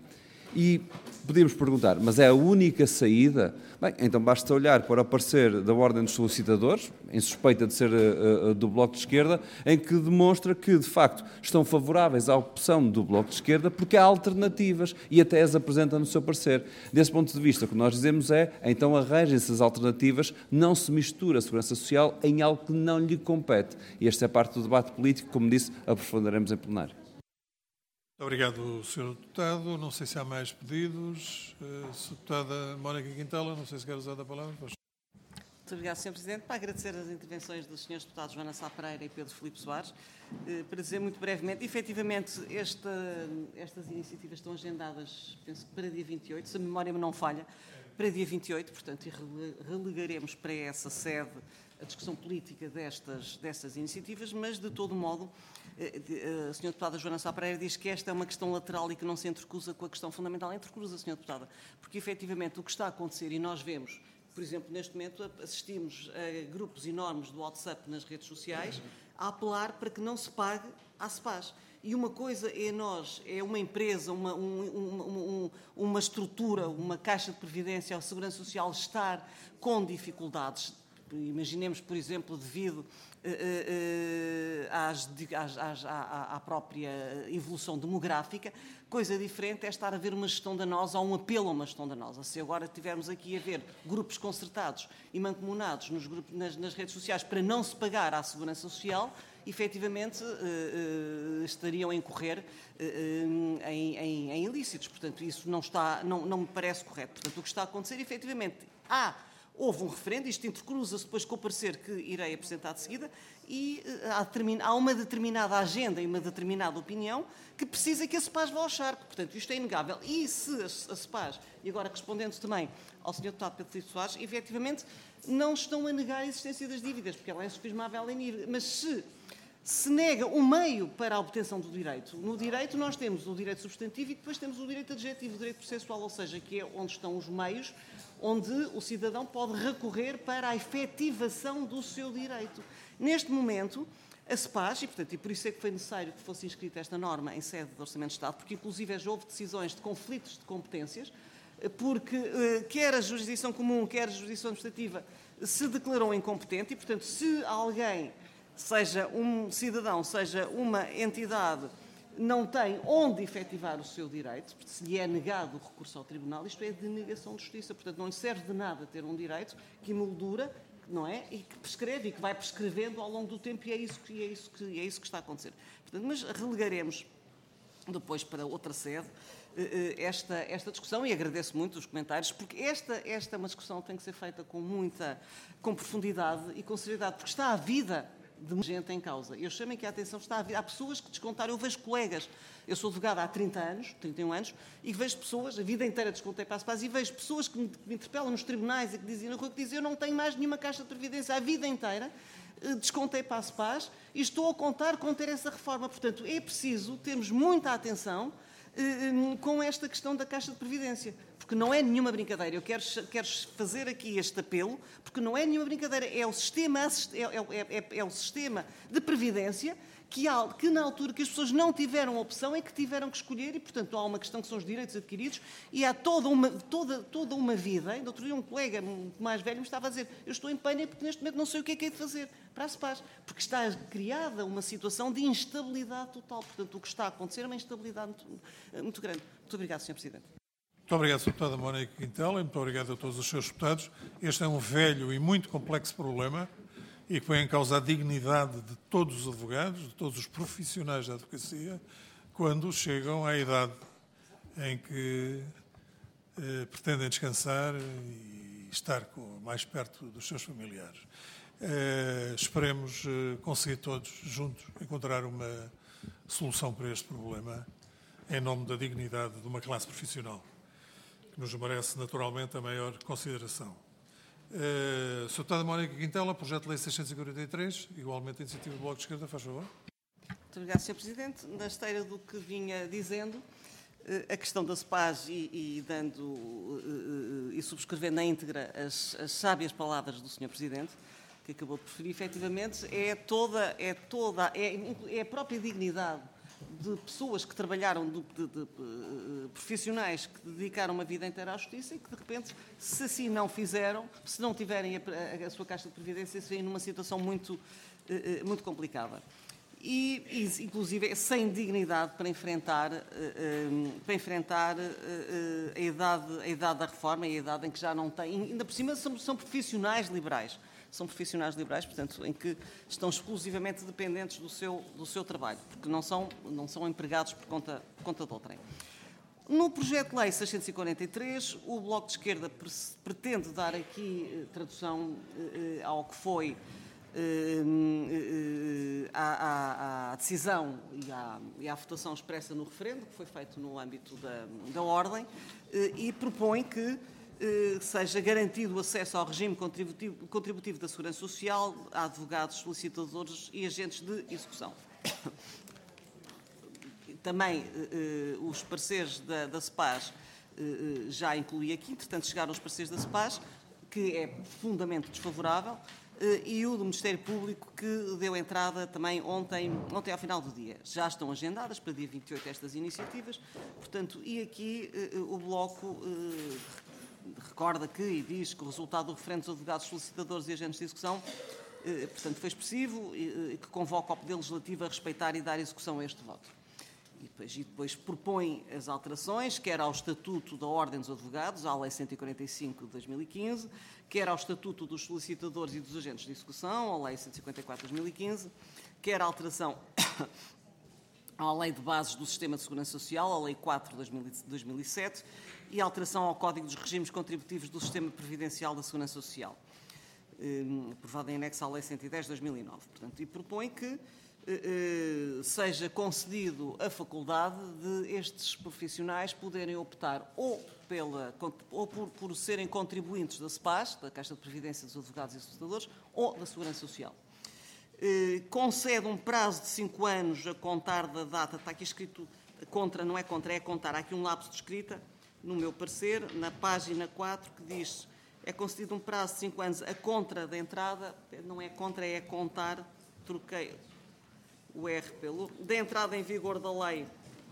E podíamos perguntar, mas é a única saída? Bem, então basta olhar para o parecer da Ordem dos Solicitadores, em suspeita de ser uh, uh, do Bloco de Esquerda, em que demonstra que, de facto, estão favoráveis à opção do Bloco de Esquerda porque há alternativas e até as apresenta no seu parecer. Desse ponto de vista, o que nós dizemos é, então arranjem-se as alternativas, não se mistura a Segurança Social em algo que não lhe compete. E esta é parte do debate político, como disse, aprofundaremos em plenário. Obrigado, senhor Deputado. Não sei se há mais pedidos. Uh, senhora Deputada Mónica Quintela, não sei se quer usar a palavra. Pois. Muito obrigado, senhor Presidente. Para agradecer as intervenções dos senhores Deputados Joana Sá Pereira e Pedro Filipe Soares, uh, para dizer muito brevemente, efetivamente, esta, estas iniciativas estão agendadas, penso que para dia vinte e oito, se a memória me não falha, para dia vinte e oito, portanto, e relegaremos para essa sede a discussão política destas, destas iniciativas, mas, de todo modo, a senhora Deputada Joana Sá Pereira diz que esta é uma questão lateral e que não se entrecruza com a questão fundamental. Entrecruza, senhora Deputada, porque, efetivamente, o que está a acontecer, e nós vemos, por exemplo, neste momento, assistimos a grupos enormes do WhatsApp nas redes sociais a apelar para que não se pague à SEPAS. E uma coisa é nós, é uma empresa, uma, um, um, um, uma estrutura, uma caixa de previdência ou segurança social estar com dificuldades. Imaginemos, por exemplo, devido uh, uh, às, às, às, à, à própria evolução demográfica, coisa diferente é estar a ver uma gestão danosa ou um apelo a uma gestão danosa. Se agora tivermos aqui a ver grupos concertados e mancomunados nos grupos, nas, nas redes sociais para não se pagar à Segurança Social, efetivamente estariam a incorrer em, em, em ilícitos. Portanto, isso não, está, não, não me parece correto. Portanto, o que está a acontecer, efetivamente, há... Houve um referendo, isto intercruza-se depois com o parecer que irei apresentar de seguida, e há, há uma determinada agenda e uma determinada opinião que precisa que a SEPAS vá ao charco. Portanto, isto é inegável. E se a SEPAS, e agora respondendo também ao senhor deputado Pedro Filipe Soares, efetivamente não estão a negar a existência das dívidas, porque ela é insufismável em nível. Mas se se nega o meio para a obtenção do direito, no direito nós temos o direito substantivo e depois temos o direito adjetivo, o direito processual, ou seja, que é onde estão os meios, onde o cidadão pode recorrer para a efetivação do seu direito. Neste momento, a SEPAS, e, portanto, e por isso é que foi necessário que fosse inscrita esta norma em sede do Orçamento de Estado, porque inclusive já houve decisões de conflitos de competências, porque quer a jurisdição comum, quer a jurisdição administrativa se declarou incompetente e, portanto, se alguém, seja um cidadão, seja uma entidade, não tem onde efetivar o seu direito, porque se lhe é negado o recurso ao tribunal, isto é denegação de justiça. Portanto, não lhe serve de nada ter um direito que emoldura, não é? E que prescreve e que vai prescrevendo ao longo do tempo, e é isso que, é isso que, é isso que está a acontecer. Portanto, mas relegaremos depois para outra sede esta, esta discussão, e agradeço muito os comentários, porque esta, esta é uma discussão que tem que ser feita com muita, com profundidade e com seriedade, porque está a vida de gente em causa. Eu chamo que a atenção está a vir. Há pessoas que descontaram, eu vejo colegas, eu sou advogada há trinta anos, trinta e um anos, e vejo pessoas, a vida inteira descontei para a SEPAS, e vejo pessoas que me, que me interpelam nos tribunais e que dizem na rua, que dizem, eu não tenho mais nenhuma caixa de previdência, a vida inteira descontei para a SEPAS e estou a contar com ter essa reforma. Portanto, é preciso termos muita atenção eh, com esta questão da caixa de previdência, porque não é nenhuma brincadeira. Eu quero, quero fazer aqui este apelo, porque não é nenhuma brincadeira. É o sistema, é, é, é, é o sistema de previdência que, há, que, na altura que as pessoas não tiveram opção, é que tiveram que escolher, e, portanto, há uma questão que são os direitos adquiridos, e há toda uma, toda, toda uma vida. Ainda outro dia um colega mais velho me estava a dizer, eu estou em pânico porque neste momento não sei o que é que é de fazer para a SEPAS, porque está criada uma situação de instabilidade total. Portanto, o que está a acontecer é uma instabilidade muito, muito grande. Muito obrigado, senhor Presidente. Muito obrigado, senhora Deputada Mónica Quintela, e muito obrigado a todos os seus deputados. Este é um velho e muito complexo problema e que põe em causa a dignidade de todos os advogados, de todos os profissionais da advocacia, quando chegam à idade em que eh, pretendem descansar e estar com, mais perto dos seus familiares. Eh, esperemos eh, conseguir todos juntos encontrar uma solução para este problema em nome da dignidade de uma classe profissional que nos merece naturalmente a maior consideração. Uh, senhora Deputada Mónica Quintela, projeto de lei seiscentos e quarenta e três, igualmente a iniciativa do Bloco de Esquerda, faz favor. Muito obrigado, senhor Presidente. Na esteira do que vinha dizendo, a questão da SEPAS e, e dando e subscrevendo na íntegra as, as sábias palavras do senhor Presidente, que acabou de preferir, efetivamente, é toda, é toda, é, é a própria dignidade de pessoas que trabalharam, de, de, de, de profissionais que dedicaram uma vida inteira à justiça e que, de repente, se assim não fizeram, se não tiverem a, a, a sua caixa de previdência, se veem numa situação muito, muito complicada. E, e, inclusive, sem dignidade para enfrentar, para enfrentar a, idade, a idade da reforma e a idade em que já não têm, ainda por cima são, são profissionais liberais. São profissionais liberais, portanto, em que estão exclusivamente dependentes do seu, do seu trabalho, porque não são, não são empregados por conta, por conta de outrem. No projeto de lei seiscentos e quarenta e três, o Bloco de Esquerda pretende dar aqui tradução eh, ao que foi eh, eh, à, à, à decisão e à, e à votação expressa no referendo, que foi feito no âmbito da, da ordem, eh, e propõe que seja garantido o acesso ao regime contributivo, contributivo da Segurança Social a advogados, solicitadores e agentes de execução. Também eh, os pareceres da, da SEPAS eh, já incluí aqui, entretanto chegaram os pareceres da SEPAS, que é fundamento desfavorável, eh, e o do Ministério Público, que deu entrada também ontem, ontem ao final do dia. Já estão agendadas para dia vinte e oito estas iniciativas, portanto, e aqui eh, o Bloco eh, recorda que e diz que o resultado do referendo dos advogados, solicitadores e agentes de execução, eh, portanto, foi expressivo e eh, que convoca o Poder Legislativo a respeitar e dar execução a este voto. e depois, e depois propõe as alterações, quer ao Estatuto da Ordem dos Advogados, à Lei cento e quarenta e cinco de dois mil e quinze, quer ao Estatuto dos Solicitadores e dos Agentes de Execução, à Lei cento e cinquenta e quatro de dois mil e quinze, quer a alteração à Lei de Bases do Sistema de Segurança Social, à Lei quatro de dois mil e sete, e a alteração ao Código dos Regimes Contributivos do Sistema Previdencial da Segurança Social, aprovada em anexo à Lei cento e dez de dois mil e nove. Portanto, e propõe que seja concedido a faculdade de estes profissionais poderem optar ou, pela, ou por, por serem contribuintes da SEPAS, da Caixa de Previdência dos Advogados e Solicitadores, ou da Segurança Social. Concede um prazo de cinco anos a contar da data, está aqui escrito contra, não é contra, é contar, há aqui um lapso de escrita, no meu parecer, na página quatro, que diz, é concedido um prazo de cinco anos a contra da entrada, não é contra, é contar, troquei o R pelo, da entrada em vigor da lei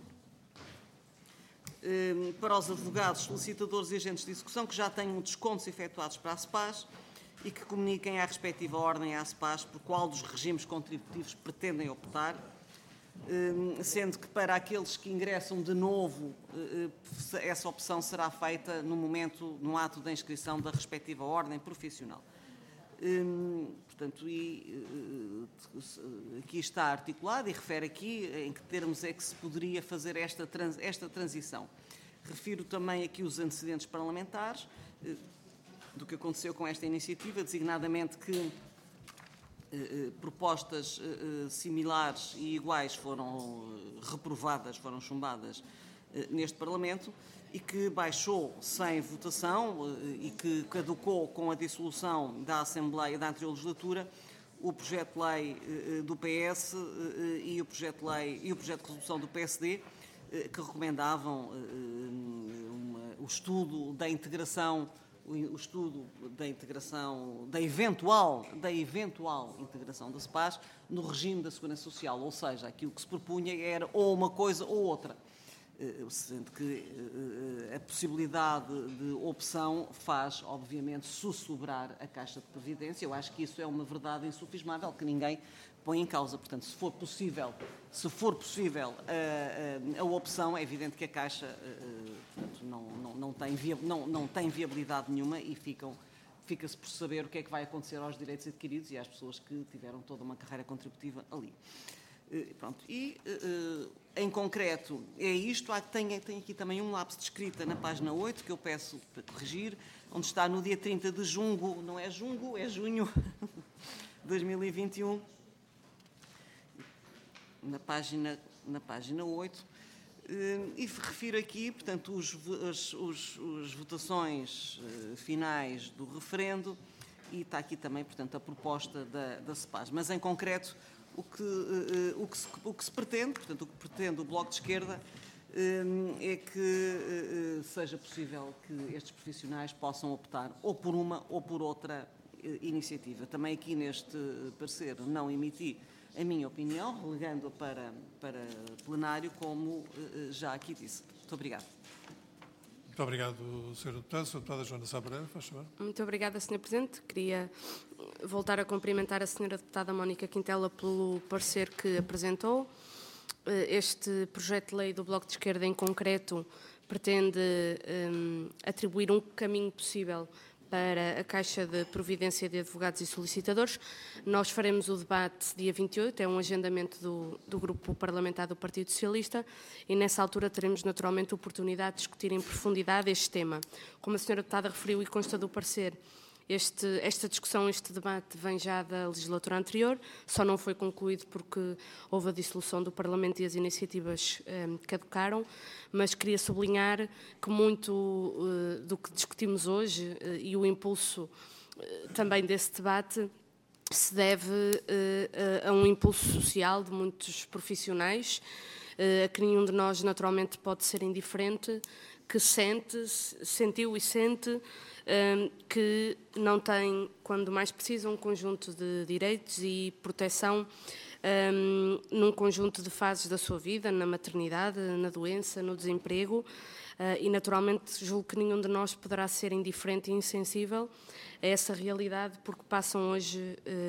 para os advogados, solicitadores e agentes de execução que já tenham descontos efetuados para a SEPAS e que comuniquem à respectiva ordem à SEPAS por qual dos regimes contributivos pretendem optar, sendo que para aqueles que ingressam de novo, essa opção será feita no momento, no ato da inscrição da respectiva ordem profissional. Portanto, e, aqui está articulado e refere aqui em que termos é que se poderia fazer esta, trans, esta transição. Refiro também aqui os antecedentes parlamentares do que aconteceu com esta iniciativa, designadamente que eh, propostas eh, similares e iguais foram reprovadas, foram chumbadas eh, neste Parlamento e que baixou sem votação eh, e que caducou com a dissolução da Assembleia da anterior legislatura o projeto de lei eh, do P S eh, e o projeto de lei e o projeto de resolução do P S D eh, que recomendavam eh, uma, o estudo da integração o estudo da integração, da eventual, da eventual integração da SEPAS no regime da Segurança Social, ou seja, aquilo que se propunha era ou uma coisa ou outra, sendo que a possibilidade de opção faz, obviamente, sussurrar a Caixa de Previdência. Eu acho que isso é uma verdade insufismável que ninguém põe em causa. Portanto, se for possível, se for possível a, a, a opção, é evidente que a Caixa portanto, não, não, não, tem via, não, não tem viabilidade nenhuma e ficam, fica-se por saber o que é que vai acontecer aos direitos adquiridos e às pessoas que tiveram toda uma carreira contributiva ali. Pronto. E, em concreto, é isto. Há, tem, tem aqui também um lapso de escrita na página oito, que eu peço para corrigir, onde está no dia trinta de junho, não é junho, é junho de dois mil e vinte e um, na página, na página oito, e refiro aqui, portanto, os, as os, os votações finais do referendo, e está aqui também, portanto, a proposta da, da SEPAS. Mas, em concreto, o que, o, que se, o que se pretende, portanto, o que pretende o Bloco de Esquerda, é que seja possível que estes profissionais possam optar ou por uma ou por outra iniciativa. Também aqui neste parecer não emiti a minha opinião, relegando-a para, para plenário, como já aqui disse. Muito obrigado. Muito obrigado, senhor Deputado. senhora Deputada Joana Sá Pereira, faz favor. Muito obrigada, senhor Presidente. Queria voltar a cumprimentar a senhora Deputada Mónica Quintela pelo parecer que apresentou. Este projeto de lei do Bloco de Esquerda, em concreto, pretende um, atribuir um caminho possível para a Caixa de Providência de Advogados e Solicitadores. Nós faremos o debate dia vinte e oito, é um agendamento do, do Grupo Parlamentar do Partido Socialista, e nessa altura teremos naturalmente a oportunidade de discutir em profundidade este tema. Como a senhora Deputada referiu e consta do parecer, Este, esta discussão, este debate vem já da legislatura anterior, só não foi concluído porque houve a dissolução do Parlamento e as iniciativas um, caducaram, mas queria sublinhar que muito uh, do que discutimos hoje uh, e o impulso uh, também desse debate se deve uh, a um impulso social de muitos profissionais, uh, a que nenhum de nós naturalmente pode ser indiferente, que sente, sentiu e sente um, que não tem, quando mais precisa, um conjunto de direitos e proteção um, num conjunto de fases da sua vida, na maternidade, na doença, no desemprego, uh, e naturalmente julgo que nenhum de nós poderá ser indiferente e insensível a essa realidade, porque passam hoje uh,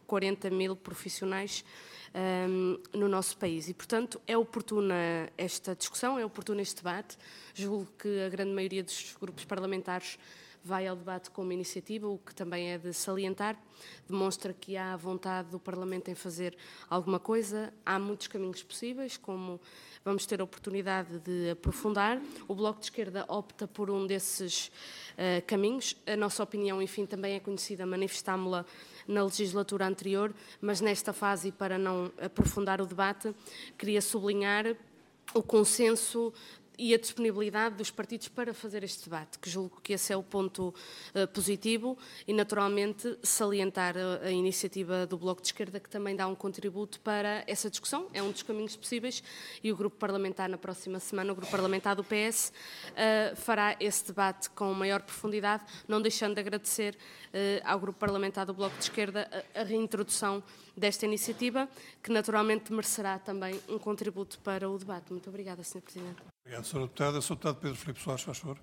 quarenta mil profissionais um, no nosso país. E, portanto, é oportuna esta discussão, é oportuno este debate. Julgo que a grande maioria dos grupos parlamentares vai ao debate com uma iniciativa, o que também é de salientar, demonstra que há vontade do Parlamento em fazer alguma coisa. Há muitos caminhos possíveis, como vamos ter a oportunidade de aprofundar. O Bloco de Esquerda opta por um desses uh, caminhos. A nossa opinião, enfim, também é conhecida, manifestámo-la na legislatura anterior, mas nesta fase, para não aprofundar o debate, queria sublinhar o consenso e a disponibilidade dos partidos para fazer este debate, que julgo que esse é o ponto uh, positivo, e naturalmente salientar a, a iniciativa do Bloco de Esquerda, que também dá um contributo para essa discussão, é um dos caminhos possíveis, e o Grupo Parlamentar, na próxima semana, o Grupo Parlamentar do P S, uh, fará esse debate com maior profundidade, não deixando de agradecer uh, ao Grupo Parlamentar do Bloco de Esquerda a, a reintrodução desta iniciativa, que naturalmente merecerá também um contributo para o debate. Muito obrigada, senhor Presidente. Obrigado, senhora Deputada. senhor Deputado Pedro Filipe Soares, faz favor.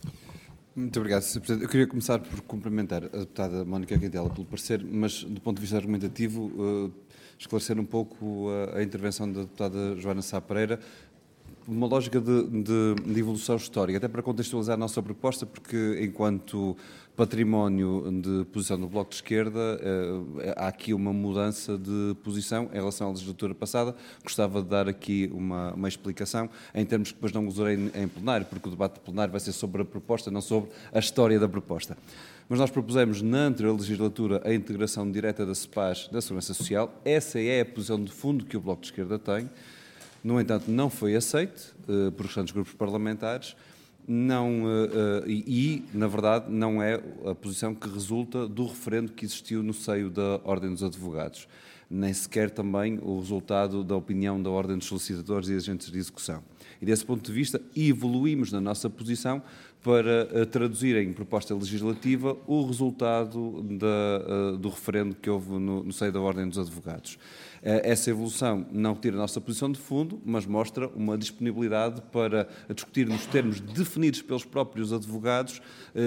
Muito obrigado, senhor Presidente. Eu queria começar por cumprimentar a deputada Mónica Quintela pelo parecer, mas do ponto de vista argumentativo, uh, esclarecer um pouco a, a intervenção da deputada Joana Sá Pereira, uma lógica de, de, de evolução histórica, até para contextualizar a nossa proposta, porque enquanto património de posição do Bloco de Esquerda, eh, há aqui uma mudança de posição em relação à legislatura passada. Gostava de dar aqui uma, uma explicação, em termos que depois não usarei em, em plenário, porque o debate plenário vai ser sobre a proposta, não sobre a história da proposta. Mas nós propusemos na anterior legislatura a integração direta da SEPAS na Segurança Social. Essa é a posição de fundo que o Bloco de Esquerda tem. No entanto, não foi aceite uh, por restantes grupos parlamentares, não, uh, uh, e, e, na verdade, não é a posição que resulta do referendo que existiu no seio da Ordem dos Advogados, nem sequer também o resultado da opinião da Ordem dos Solicitadores e Agentes de Execução. E, desse ponto de vista, evoluímos na nossa posição para uh, traduzir em proposta legislativa o resultado da, uh, do referendo que houve no, no seio da Ordem dos Advogados. Essa evolução não retira a nossa posição de fundo, mas mostra uma disponibilidade para discutir nos termos definidos pelos próprios advogados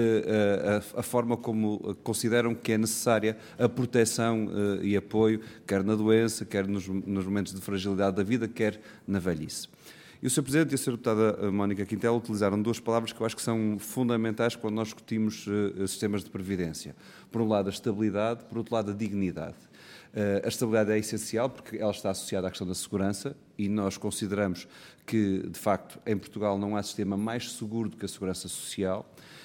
a forma como consideram que é necessária a proteção e apoio, quer na doença, quer nos momentos de fragilidade da vida, quer na velhice. E o senhor Presidente e a senhora Deputada Mónica Quintela utilizaram duas palavras que eu acho que são fundamentais quando nós discutimos sistemas de previdência. Por um lado, a estabilidade, por outro lado, a dignidade. A estabilidade é essencial porque ela está associada à questão da segurança e nós consideramos que, de facto, em Portugal não há sistema mais seguro do que a segurança social.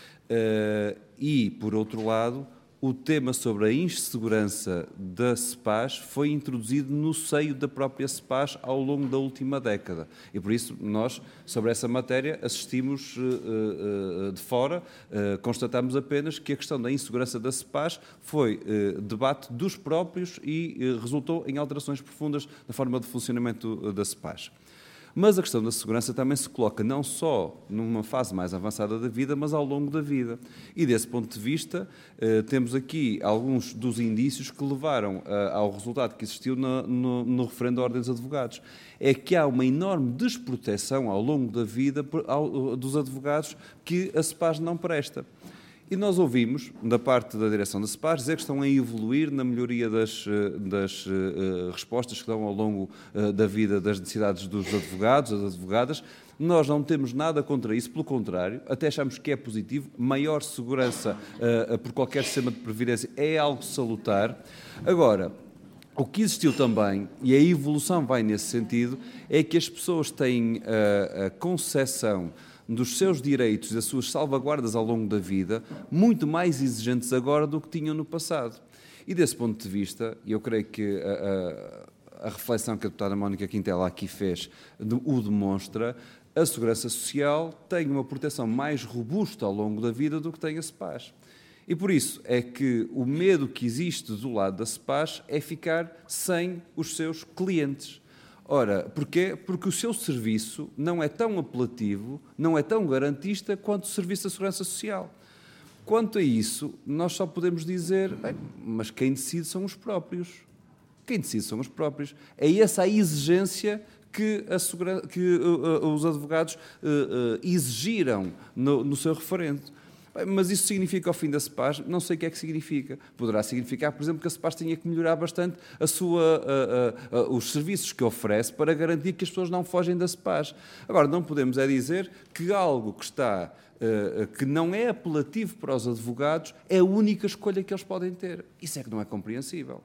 E, por outro lado, o tema sobre a insegurança da SEPAS foi introduzido no seio da própria SEPAS ao longo da última década. E, por isso, nós, sobre essa matéria, assistimos uh, uh, de fora, uh, constatamos apenas que a questão da insegurança da SEPAS foi uh, debate dos próprios e uh, resultou em alterações profundas na forma de funcionamento uh, da SEPAS. Mas a questão da segurança também se coloca não só numa fase mais avançada da vida, mas ao longo da vida. E, desse ponto de vista, eh, temos aqui alguns dos indícios que levaram eh, ao resultado que existiu no, no, no referendo da Ordem dos Advogados. É que há uma enorme desproteção ao longo da vida por, ao, dos advogados que a SEPAS não presta. E nós ouvimos, da parte da direção da SEPAS, dizer que estão a evoluir na melhoria das, das uh, respostas que dão ao longo uh, da vida das necessidades dos advogados, das advogadas. Nós não temos nada contra isso, pelo contrário, até achamos que é positivo. Maior segurança uh, por qualquer sistema de previdência é algo salutar. Agora, o que existiu também, e a evolução vai nesse sentido, é que as pessoas têm uh, a concepção dos seus direitos e das suas salvaguardas ao longo da vida, muito mais exigentes agora do que tinham no passado. E desse ponto de vista, eu creio que a, a, a reflexão que a deputada Mónica Quintela aqui fez o demonstra, a Segurança Social tem uma proteção mais robusta ao longo da vida do que tem a SEPAS. E por isso é que o medo que existe do lado da SEPAS é ficar sem os seus clientes. Ora, porquê? Porque o seu serviço não é tão apelativo, não é tão garantista quanto o Serviço da Segurança Social. Quanto a isso, nós só podemos dizer, bem, mas quem decide são os próprios. Quem decide são os próprios. É essa a exigência que, a segura, que uh, uh, os advogados uh, uh, exigiram no, no seu referendo. Bem, mas isso significa o fim da SEPAS? Não sei o que é que significa. Poderá significar, por exemplo, que a SEPAS tenha que melhorar bastante a sua, a, a, a, os serviços que oferece para garantir que as pessoas não fogem da SEPAS. Agora, não podemos é dizer que algo que está, uh, que não é apelativo para os advogados é a única escolha que eles podem ter. Isso é que não é compreensível.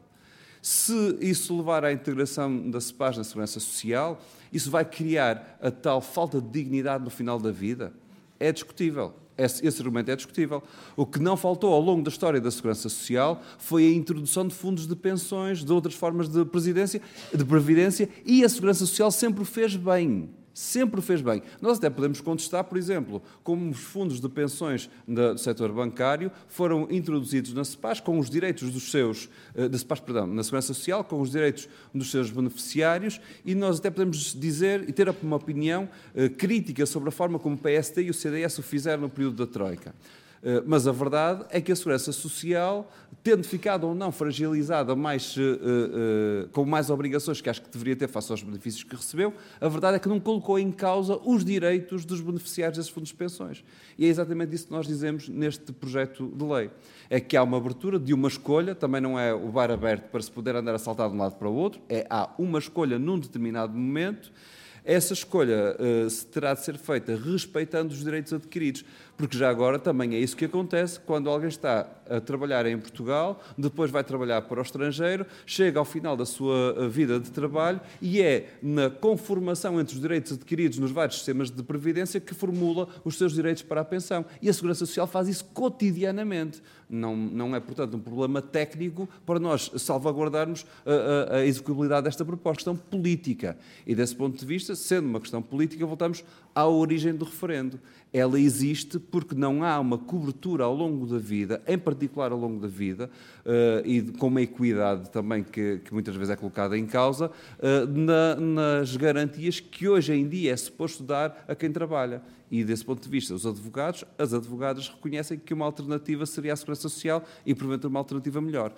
Se isso levar à integração da SEPAS na Segurança Social, isso vai criar a tal falta de dignidade no final da vida? É discutível. Esse, esse argumento é discutível. O que não faltou ao longo da história da Segurança Social foi a introdução de fundos de pensões, de outras formas de, presidência, de previdência, e a Segurança Social sempre o fez bem. Sempre o fez bem. Nós até podemos contestar, por exemplo, como os fundos de pensões do setor bancário foram introduzidos na SEPAS com os direitos dos seus, da SEPAS, perdão, na Segurança Social, com os direitos dos seus beneficiários, e nós até podemos dizer e ter uma opinião uh, crítica sobre a forma como o P S D e o C D S o fizeram no período da Troika. Mas a verdade é que a Segurança Social, tendo ficado ou não fragilizada mais, uh, uh, com mais obrigações que acho que deveria ter face aos benefícios que recebeu, a verdade é que não colocou em causa os direitos dos beneficiários desses fundos de pensões. E é exatamente isso que nós dizemos neste projeto de lei. É que há uma abertura de uma escolha, também não é o bar aberto para se poder andar a saltar de um lado para o outro, é há uma escolha num determinado momento. Essa escolha uh, se terá de ser feita respeitando os direitos adquiridos, porque já agora também é isso que acontece quando alguém está a trabalhar em Portugal, depois vai trabalhar para o estrangeiro, chega ao final da sua vida de trabalho e é na conformação entre os direitos adquiridos nos vários sistemas de previdência que formula os seus direitos para a pensão. E a Segurança Social faz isso cotidianamente. Não, não é, portanto, um problema técnico para nós salvaguardarmos a, a, a execuibilidade desta proposta. Questão política. E, desse ponto de vista, sendo uma questão política, voltamos à origem do referendo. Ela existe porque não há uma cobertura ao longo da vida, em particular ao longo da vida, uh, e com uma equidade também que, que muitas vezes é colocada em causa, uh, na, nas garantias que hoje em dia é suposto dar a quem trabalha. E, desse ponto de vista, os advogados, as advogadas reconhecem que uma alternativa seria a Segurança Social e, porventura, uma alternativa melhor.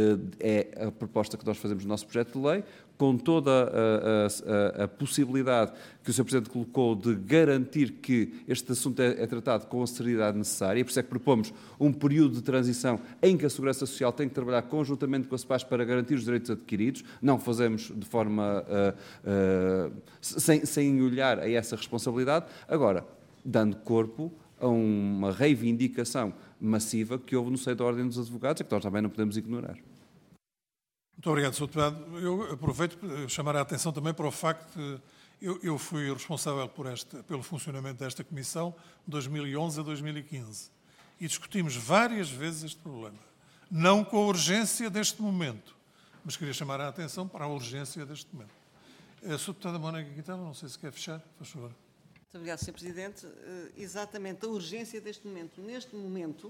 É a proposta que nós fazemos no nosso projeto de lei, com toda a, a, a possibilidade que o senhor Presidente colocou de garantir que este assunto é, é tratado com a seriedade necessária, e por isso é que propomos um período de transição em que a Segurança Social tem que trabalhar conjuntamente com a SEPAS para garantir os direitos adquiridos, não fazemos de forma uh, uh, sem, sem olhar a essa responsabilidade, agora, dando corpo a uma reivindicação massiva que houve no seio da Ordem dos Advogados e que nós também não podemos ignorar. Muito obrigado, senhor Deputado. Eu aproveito para chamar a atenção também para o facto de eu, eu fui responsável por este, pelo funcionamento desta Comissão de dois mil e onze a dois mil e quinze e discutimos várias vezes este problema. Não com a urgência deste momento, mas queria chamar a atenção para a urgência deste momento. A senhora Deputada Mónica Quintela, não sei se quer fechar, por favor. Muito obrigado, senhor Presidente. Uh, exatamente a urgência deste momento. Neste momento,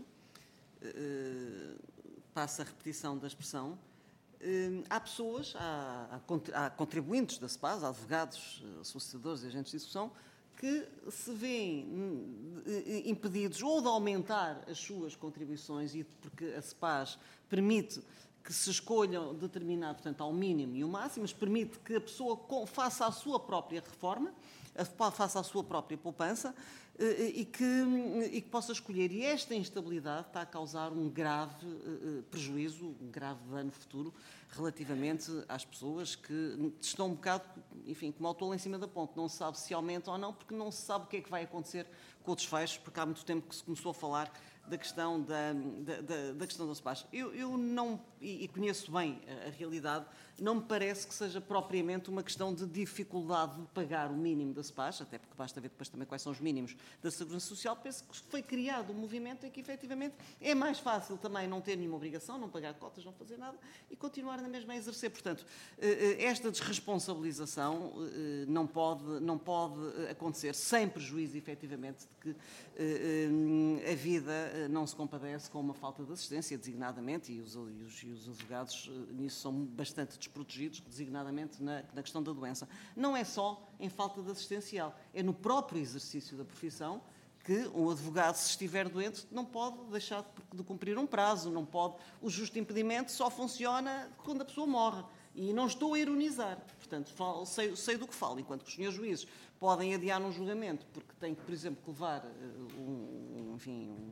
uh, passa a repetição da expressão, uh, há pessoas, há, há contribuintes da SEPAS, há advogados, solicitadores e agentes de execução, que se veem uh, impedidos ou de aumentar as suas contribuições, e porque a SEPAS permite que se escolham determinado, portanto, ao mínimo e o máximo, mas permite que a pessoa faça a sua própria reforma, faça a sua própria poupança e que, e que possa escolher. E esta instabilidade está a causar um grave prejuízo, um grave dano futuro relativamente às pessoas que estão um bocado, enfim, como ao tolo em cima da ponte. Não se sabe se aumenta ou não, porque não se sabe o que é que vai acontecer com o desfecho, porque há muito tempo que se começou a falar da questão da, da, da, da questão da SEPAS. Eu, eu não, e, e conheço bem a, a realidade, não me parece que seja propriamente uma questão de dificuldade de pagar o mínimo da SEPAS, até porque basta ver depois também quais são os mínimos da Segurança Social. Penso que foi criado um movimento em que, efetivamente, é mais fácil também não ter nenhuma obrigação, não pagar cotas, não fazer nada e continuar na mesma a exercer. Portanto, esta desresponsabilização não pode, não pode acontecer sem prejuízo, efetivamente, de que a vida não se compadece com uma falta de assistência, designadamente, e os, e os, e os advogados nisso são bastante desprotegidos, designadamente na, na questão da doença. Não é só em falta de assistencial, é no próprio exercício da profissão que um advogado, se estiver doente, não pode deixar de cumprir um prazo, não pode. O justo impedimento só funciona quando a pessoa morre. E não estou a ironizar, portanto, falo, sei, sei do que falo, enquanto que os senhores juízes podem adiar um julgamento porque têm que, por exemplo, levar um, enfim, um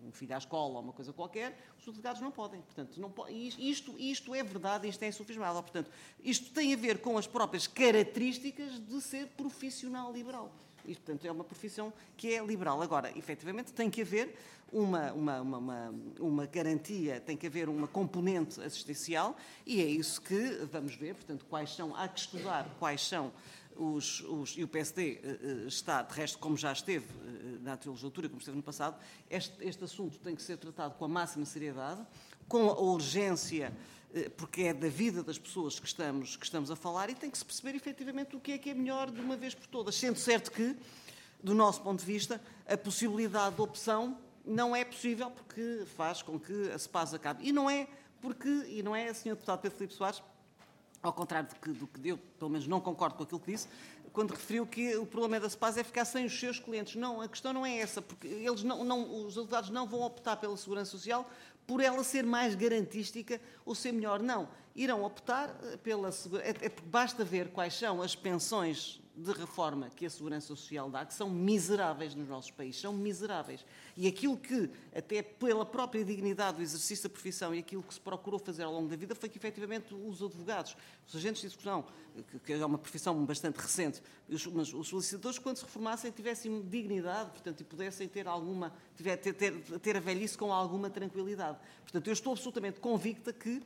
um filho à escola ou uma coisa qualquer, os delegados não podem. Portanto, não pode, isto, isto é verdade, isto é insufismável. Portanto, isto tem a ver com as próprias características de ser profissional liberal. Isto, portanto, é uma profissão que é liberal. Agora, efetivamente, tem que haver uma, uma, uma, uma, uma garantia, tem que haver uma componente assistencial e é isso que vamos ver. Portanto, quais são, há que estudar quais são os, os e o P S D uh, está, de resto, como já esteve uh, na anterior legislatura, como esteve no passado, este, este assunto tem que ser tratado com a máxima seriedade, com a urgência, porque é da vida das pessoas que estamos, que estamos a falar e tem que se perceber efetivamente o que é que é melhor de uma vez por todas, sendo certo que, do nosso ponto de vista, a possibilidade de opção não é possível porque faz com que a SEPAS acabe. E não é porque, e não é, senhor Deputado Pedro Filipe Soares, ao contrário do que, do que eu, pelo menos não concordo com aquilo que disse, quando referiu que o problema da SEPAS é ficar sem os seus clientes. Não, a questão não é essa, porque eles não, não, os advogados não vão optar pela Segurança Social por ela ser mais garantística ou ser melhor. Não, irão optar pela segurança. É, é porque basta ver quais são as pensões de reforma que a Segurança Social dá, que são miseráveis nos nossos países, são miseráveis. E aquilo que, até pela própria dignidade do exercício da profissão e aquilo que se procurou fazer ao longo da vida, foi que, efetivamente, os advogados, os agentes de execução, que é uma profissão bastante recente, mas os solicitadores, quando se reformassem, tivessem dignidade, portanto, e pudessem ter alguma, ter, ter, ter a velhice com alguma tranquilidade. Portanto, eu estou absolutamente convicta que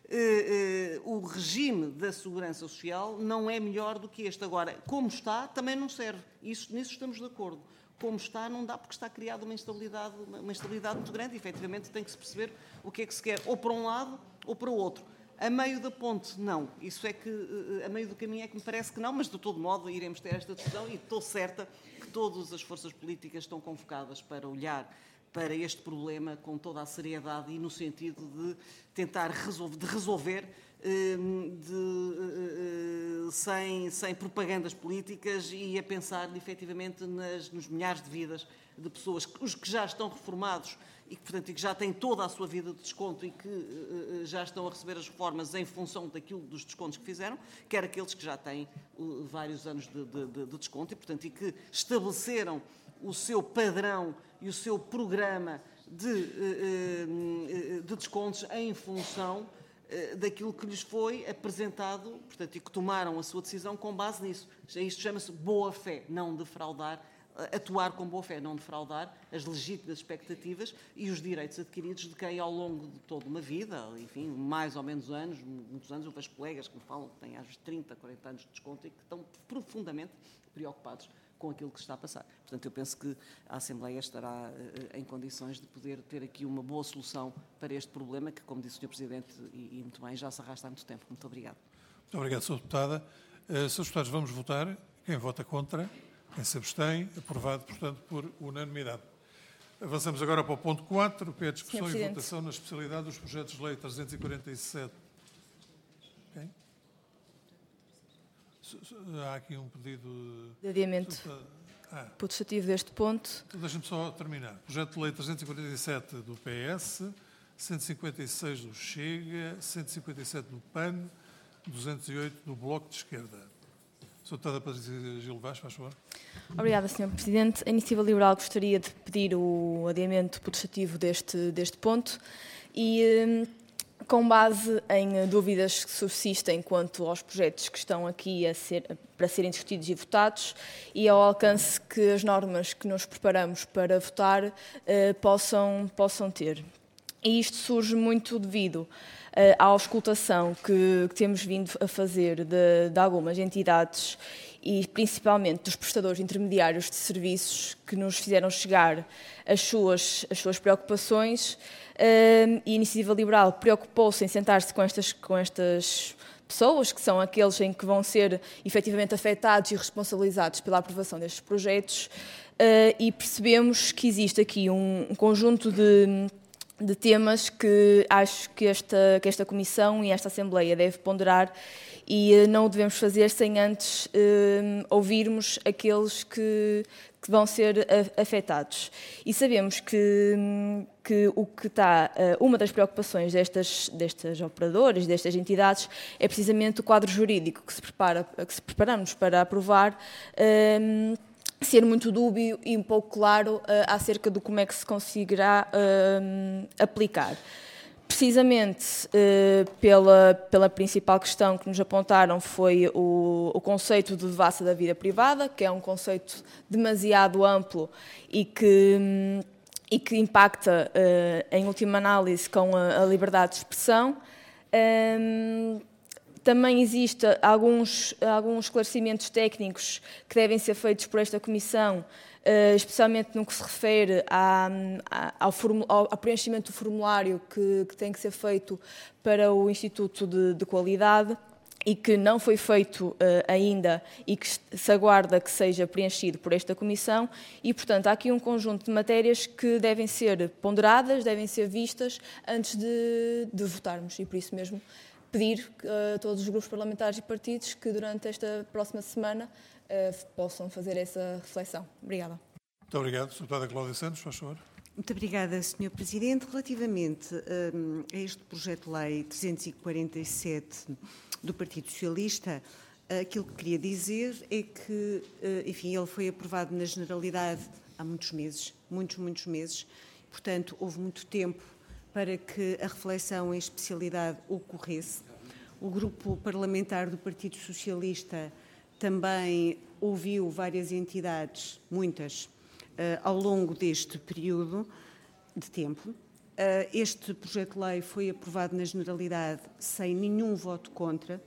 Uh, uh, o regime da Segurança Social não é melhor do que este. Agora, como está, também não serve. Isso, nisso estamos de acordo. Como está, não dá, porque está criada uma instabilidade, uma, uma instabilidade muito grande e, efetivamente, tem que se perceber o que é que se quer, ou para um lado ou para o outro. A meio da ponte, não. Isso é que, uh, a meio do caminho é que me parece que não, mas, de todo modo, iremos ter esta discussão e estou certa que todas as forças políticas estão convocadas para olhar para este problema com toda a seriedade e no sentido de tentar resolver, de resolver de, sem, sem propagandas políticas e a pensar efetivamente nas, nos milhares de vidas de pessoas, os que já estão reformados e que, portanto, e que já têm toda a sua vida de desconto e que já estão a receber as reformas em função daquilo dos descontos que fizeram, quer aqueles que já têm vários anos de, de, de desconto e, portanto, e que estabeleceram o seu padrão e o seu programa de, de descontos em função daquilo que lhes foi apresentado, portanto, e que tomaram a sua decisão com base nisso. Isto chama-se boa-fé, não defraudar, atuar com boa-fé, não defraudar as legítimas expectativas e os direitos adquiridos de quem, ao longo de toda uma vida, enfim, mais ou menos anos, muitos anos, eu vejo colegas que me falam que têm às vezes trinta, quarenta anos de desconto e que estão profundamente preocupados com aquilo que se está a passar. Portanto, eu penso que a Assembleia estará uh, em condições de poder ter aqui uma boa solução para este problema que, como disse o senhor Presidente, e, e muito bem, já se arrasta há muito tempo. Muito obrigado. Muito obrigado, senhora Deputada. Uh, senhores Deputados, vamos votar. Quem vota contra? Quem se abstém? Aprovado, portanto, por unanimidade. Avançamos agora para o ponto quatro, que é a discussão e votação na especialidade dos projetos de lei trezentos e quarenta e sete. Okay. Há aqui um pedido de adiamento ah. putestativo deste ponto. Então, deixa-me só terminar. Projeto de lei trezentos e quarenta e sete do P S, cento e cinquenta e seis do Chega, cento e cinquenta e sete do P A N, duzentos e oito do Bloco de Esquerda. senhora Deputada Patrícia Gil Vaz, faz favor. Obrigada, senhor Presidente. A Iniciativa Liberal gostaria de pedir o adiamento putestativo deste, deste ponto e... com base em dúvidas que subsistem quanto aos projetos que estão aqui a ser, para serem discutidos e votados e ao alcance que as normas que nos preparamos para votar eh, possam, possam ter. E isto surge muito devido eh, à auscultação que, que temos vindo a fazer de, de algumas entidades e principalmente dos prestadores intermediários de serviços que nos fizeram chegar as suas, as suas preocupações. Uh, e a Iniciativa Liberal preocupou-se em sentar-se com estas, com estas pessoas, que são aqueles em que vão ser efetivamente afetados e responsabilizados pela aprovação destes projetos, uh, e percebemos que existe aqui um, um conjunto de, de temas que acho que esta, que esta Comissão e esta Assembleia deve ponderar e uh, não o devemos fazer sem antes uh, ouvirmos aqueles que, que vão ser afetados. E sabemos que, que o que está, uma das preocupações destas, destas operadoras, destas entidades, é precisamente o quadro jurídico que se prepara, que se preparamos para aprovar, um, ser muito dúbio e um pouco claro uh, acerca de como é que se conseguirá uh, aplicar. Precisamente uh, pela, pela principal questão que nos apontaram foi o, o conceito de devassa da vida privada, que é um conceito demasiado amplo e que, um, e que impacta, uh, em última análise, com a, a liberdade de expressão. Um, Também existem alguns, alguns esclarecimentos técnicos que devem ser feitos por esta Comissão, especialmente no que se refere à, ao, ao, ao preenchimento do formulário que, que tem que ser feito para o Instituto de, de Qualidade e que não foi feito uh, ainda e que se aguarda que seja preenchido por esta Comissão e, portanto, há aqui um conjunto de matérias que devem ser ponderadas, devem ser vistas antes de, de votarmos e, por isso mesmo, pedir a todos os grupos parlamentares e partidos que durante esta próxima semana uh, possam fazer essa reflexão. Obrigada. Muito obrigado. Deputada Cláudia Santos, faz favor. Muito obrigada, senhor Presidente. Relativamente um, a este projeto de lei trezentos e quarenta e sete do Partido Socialista, aquilo que queria dizer é que, uh, enfim, ele foi aprovado na generalidade há muitos meses, muitos, muitos meses, portanto, houve muito tempo para que a reflexão em especialidade ocorresse. O grupo parlamentar do Partido Socialista também ouviu várias entidades, muitas, ao longo deste período de tempo. Este projeto de lei foi aprovado na generalidade sem nenhum voto contra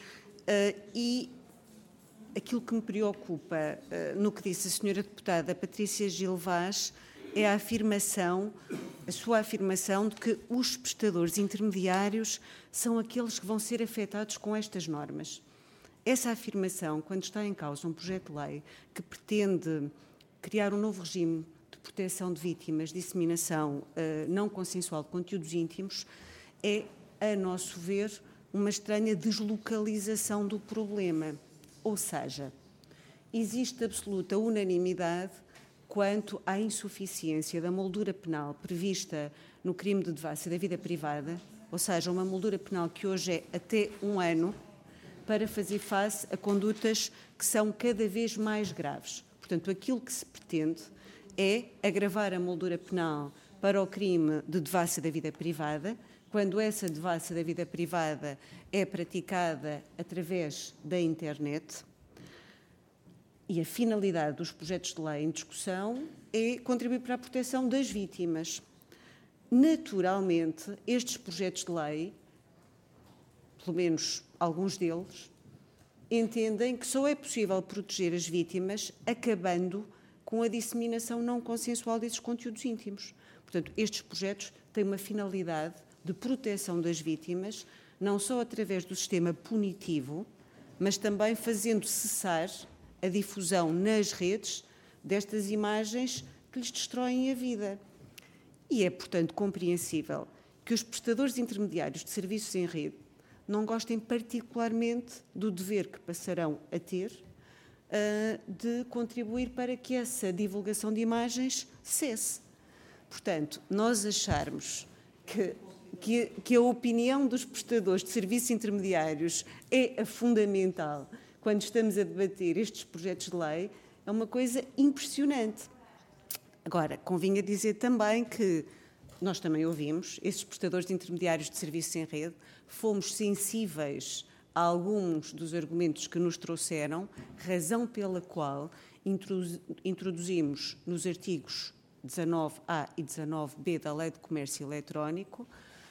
e aquilo que me preocupa no que disse a senhora deputada Patrícia Gil Vaz é a afirmação, a sua afirmação de que os prestadores intermediários são aqueles que vão ser afetados com estas normas. Essa afirmação, quando está em causa um projeto de lei que pretende criar um novo regime de proteção de vítimas, disseminação uh, não consensual de conteúdos íntimos, é, a nosso ver, uma estranha deslocalização do problema. Ou seja, existe absoluta unanimidade quanto à insuficiência da moldura penal prevista no crime de devassa da vida privada, ou seja, uma moldura penal que hoje é até um ano, para fazer face a condutas que são cada vez mais graves. Portanto, aquilo que se pretende é agravar a moldura penal para o crime de devassa da vida privada, quando essa devassa da vida privada é praticada através da internet. E a finalidade dos projetos de lei em discussão é contribuir para a proteção das vítimas. Naturalmente, estes projetos de lei, pelo menos alguns deles, entendem que só é possível proteger as vítimas acabando com a disseminação não consensual desses conteúdos íntimos. Portanto, estes projetos têm uma finalidade de proteção das vítimas, não só através do sistema punitivo, mas também fazendo cessar a difusão nas redes destas imagens que lhes destroem a vida. E é, portanto, compreensível que os prestadores intermediários de serviços em rede não gostem particularmente do dever que passarão a ter uh, de contribuir para que essa divulgação de imagens cesse. Portanto, nós acharmos que, que, que a opinião dos prestadores de serviços intermediários é a fundamental quando estamos a debater estes projetos de lei, é uma coisa impressionante. Agora, convinha dizer também que nós também ouvimos, esses prestadores intermediários de serviços em rede, fomos sensíveis a alguns dos argumentos que nos trouxeram, razão pela qual introduzimos nos artigos dezanove A e dezanove B da Lei de Comércio Eletrónico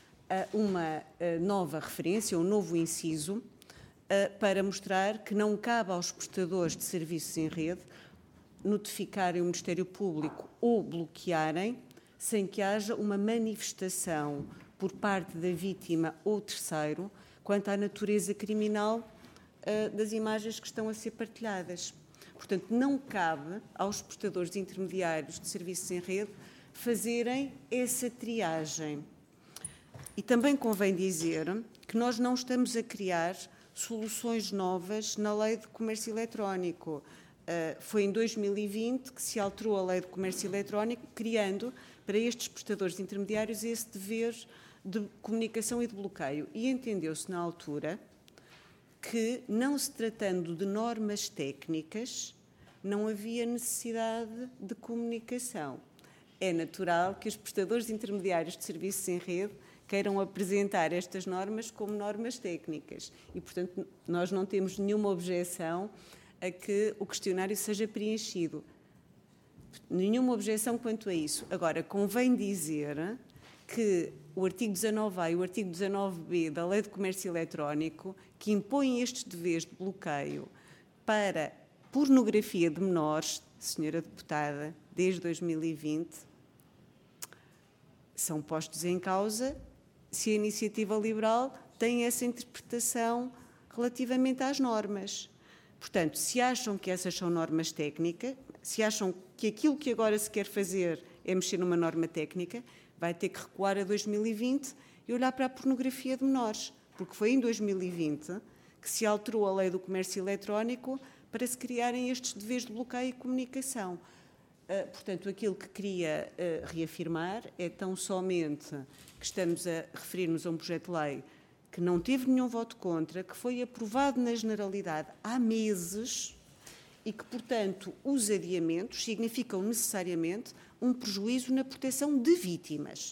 uma nova referência, um novo inciso, para mostrar que não cabe aos prestadores de serviços em rede notificarem o Ministério Público ou bloquearem sem que haja uma manifestação por parte da vítima ou terceiro quanto à natureza criminal uh, das imagens que estão a ser partilhadas. Portanto, não cabe aos prestadores intermediários de serviços em rede fazerem essa triagem. E também convém dizer que nós não estamos a criar soluções novas na Lei de Comércio Eletrónico. Uh, foi em dois mil e vinte que se alterou a Lei de Comércio Eletrónico, criando para estes prestadores intermediários esse dever de comunicação e de bloqueio. E entendeu-se na altura que, não se tratando de normas técnicas, não havia necessidade de comunicação. É natural que os prestadores intermediários de serviços em rede queiram apresentar estas normas como normas técnicas e, portanto, nós não temos nenhuma objeção a que o questionário seja preenchido. Nenhuma objeção quanto a isso. Agora, convém dizer que o artigo dezanove A e o artigo dezanove B da Lei de Comércio Eletrónico, que impõem estes deveres de bloqueio para pornografia de menores, senhora deputada, desde dois mil e vinte, são postos em causa se a iniciativa liberal tem essa interpretação relativamente às normas. Portanto, se acham que essas são normas técnicas, se acham que aquilo que agora se quer fazer é mexer numa norma técnica, vai ter que recuar a dois mil e vinte e olhar para a pornografia de menores, porque foi em dois mil e vinte que se alterou a Lei do Comércio Eletrónico para se criarem estes deveres de bloqueio e comunicação. Uh, portanto, aquilo que queria uh, reafirmar é tão somente que estamos a referir-nos a um projeto de lei que não teve nenhum voto contra, que foi aprovado na generalidade há meses e que, portanto, os adiamentos significam necessariamente um prejuízo na proteção de vítimas.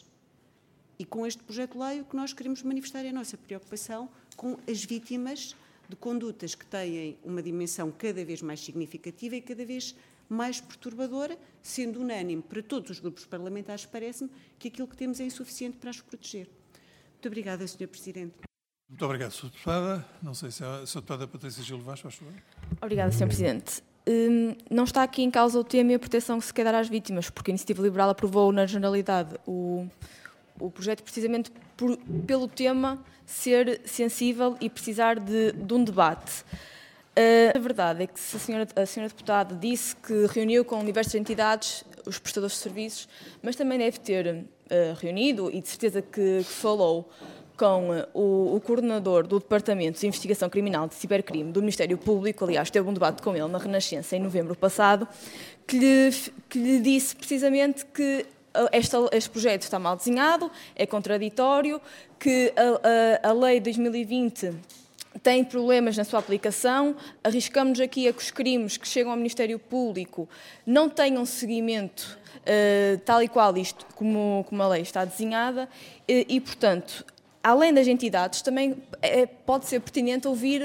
E com este projeto de lei o que nós queremos manifestar é a nossa preocupação com as vítimas de condutas que têm uma dimensão cada vez mais significativa e cada vez mais perturbadora, sendo unânime para todos os grupos parlamentares, parece-me, que aquilo que temos é insuficiente para as proteger. Muito obrigada, senhor Presidente. Muito obrigado, senhora Deputada. Não sei se a senhora Deputada Patrícia Gil Vaz, faz favor. Obrigada, senhor Presidente. Hum, não está aqui em causa o tema e a proteção que se quer dar às vítimas, porque a Iniciativa Liberal aprovou na generalidade o, o projeto precisamente por, pelo tema ser sensível e precisar de, de um debate. Uh, a verdade é que se a senhora, a senhora deputada disse que reuniu com diversas entidades os prestadores de serviços, mas também deve ter uh, reunido e de certeza que, que falou com uh, o, o coordenador do Departamento de Investigação Criminal de Cibercrime do Ministério Público, aliás, teve um debate com ele na Renascença em novembro passado, que lhe, que lhe disse precisamente que este, este projeto está mal desenhado, é contraditório, que a, a, a Lei de dois mil e vinte tem problemas na sua aplicação, arriscamos aqui a que os crimes que chegam ao Ministério Público não tenham seguimento uh, tal e qual isto, como, como a lei está desenhada, e, e, portanto, além das entidades, também é, pode ser pertinente ouvir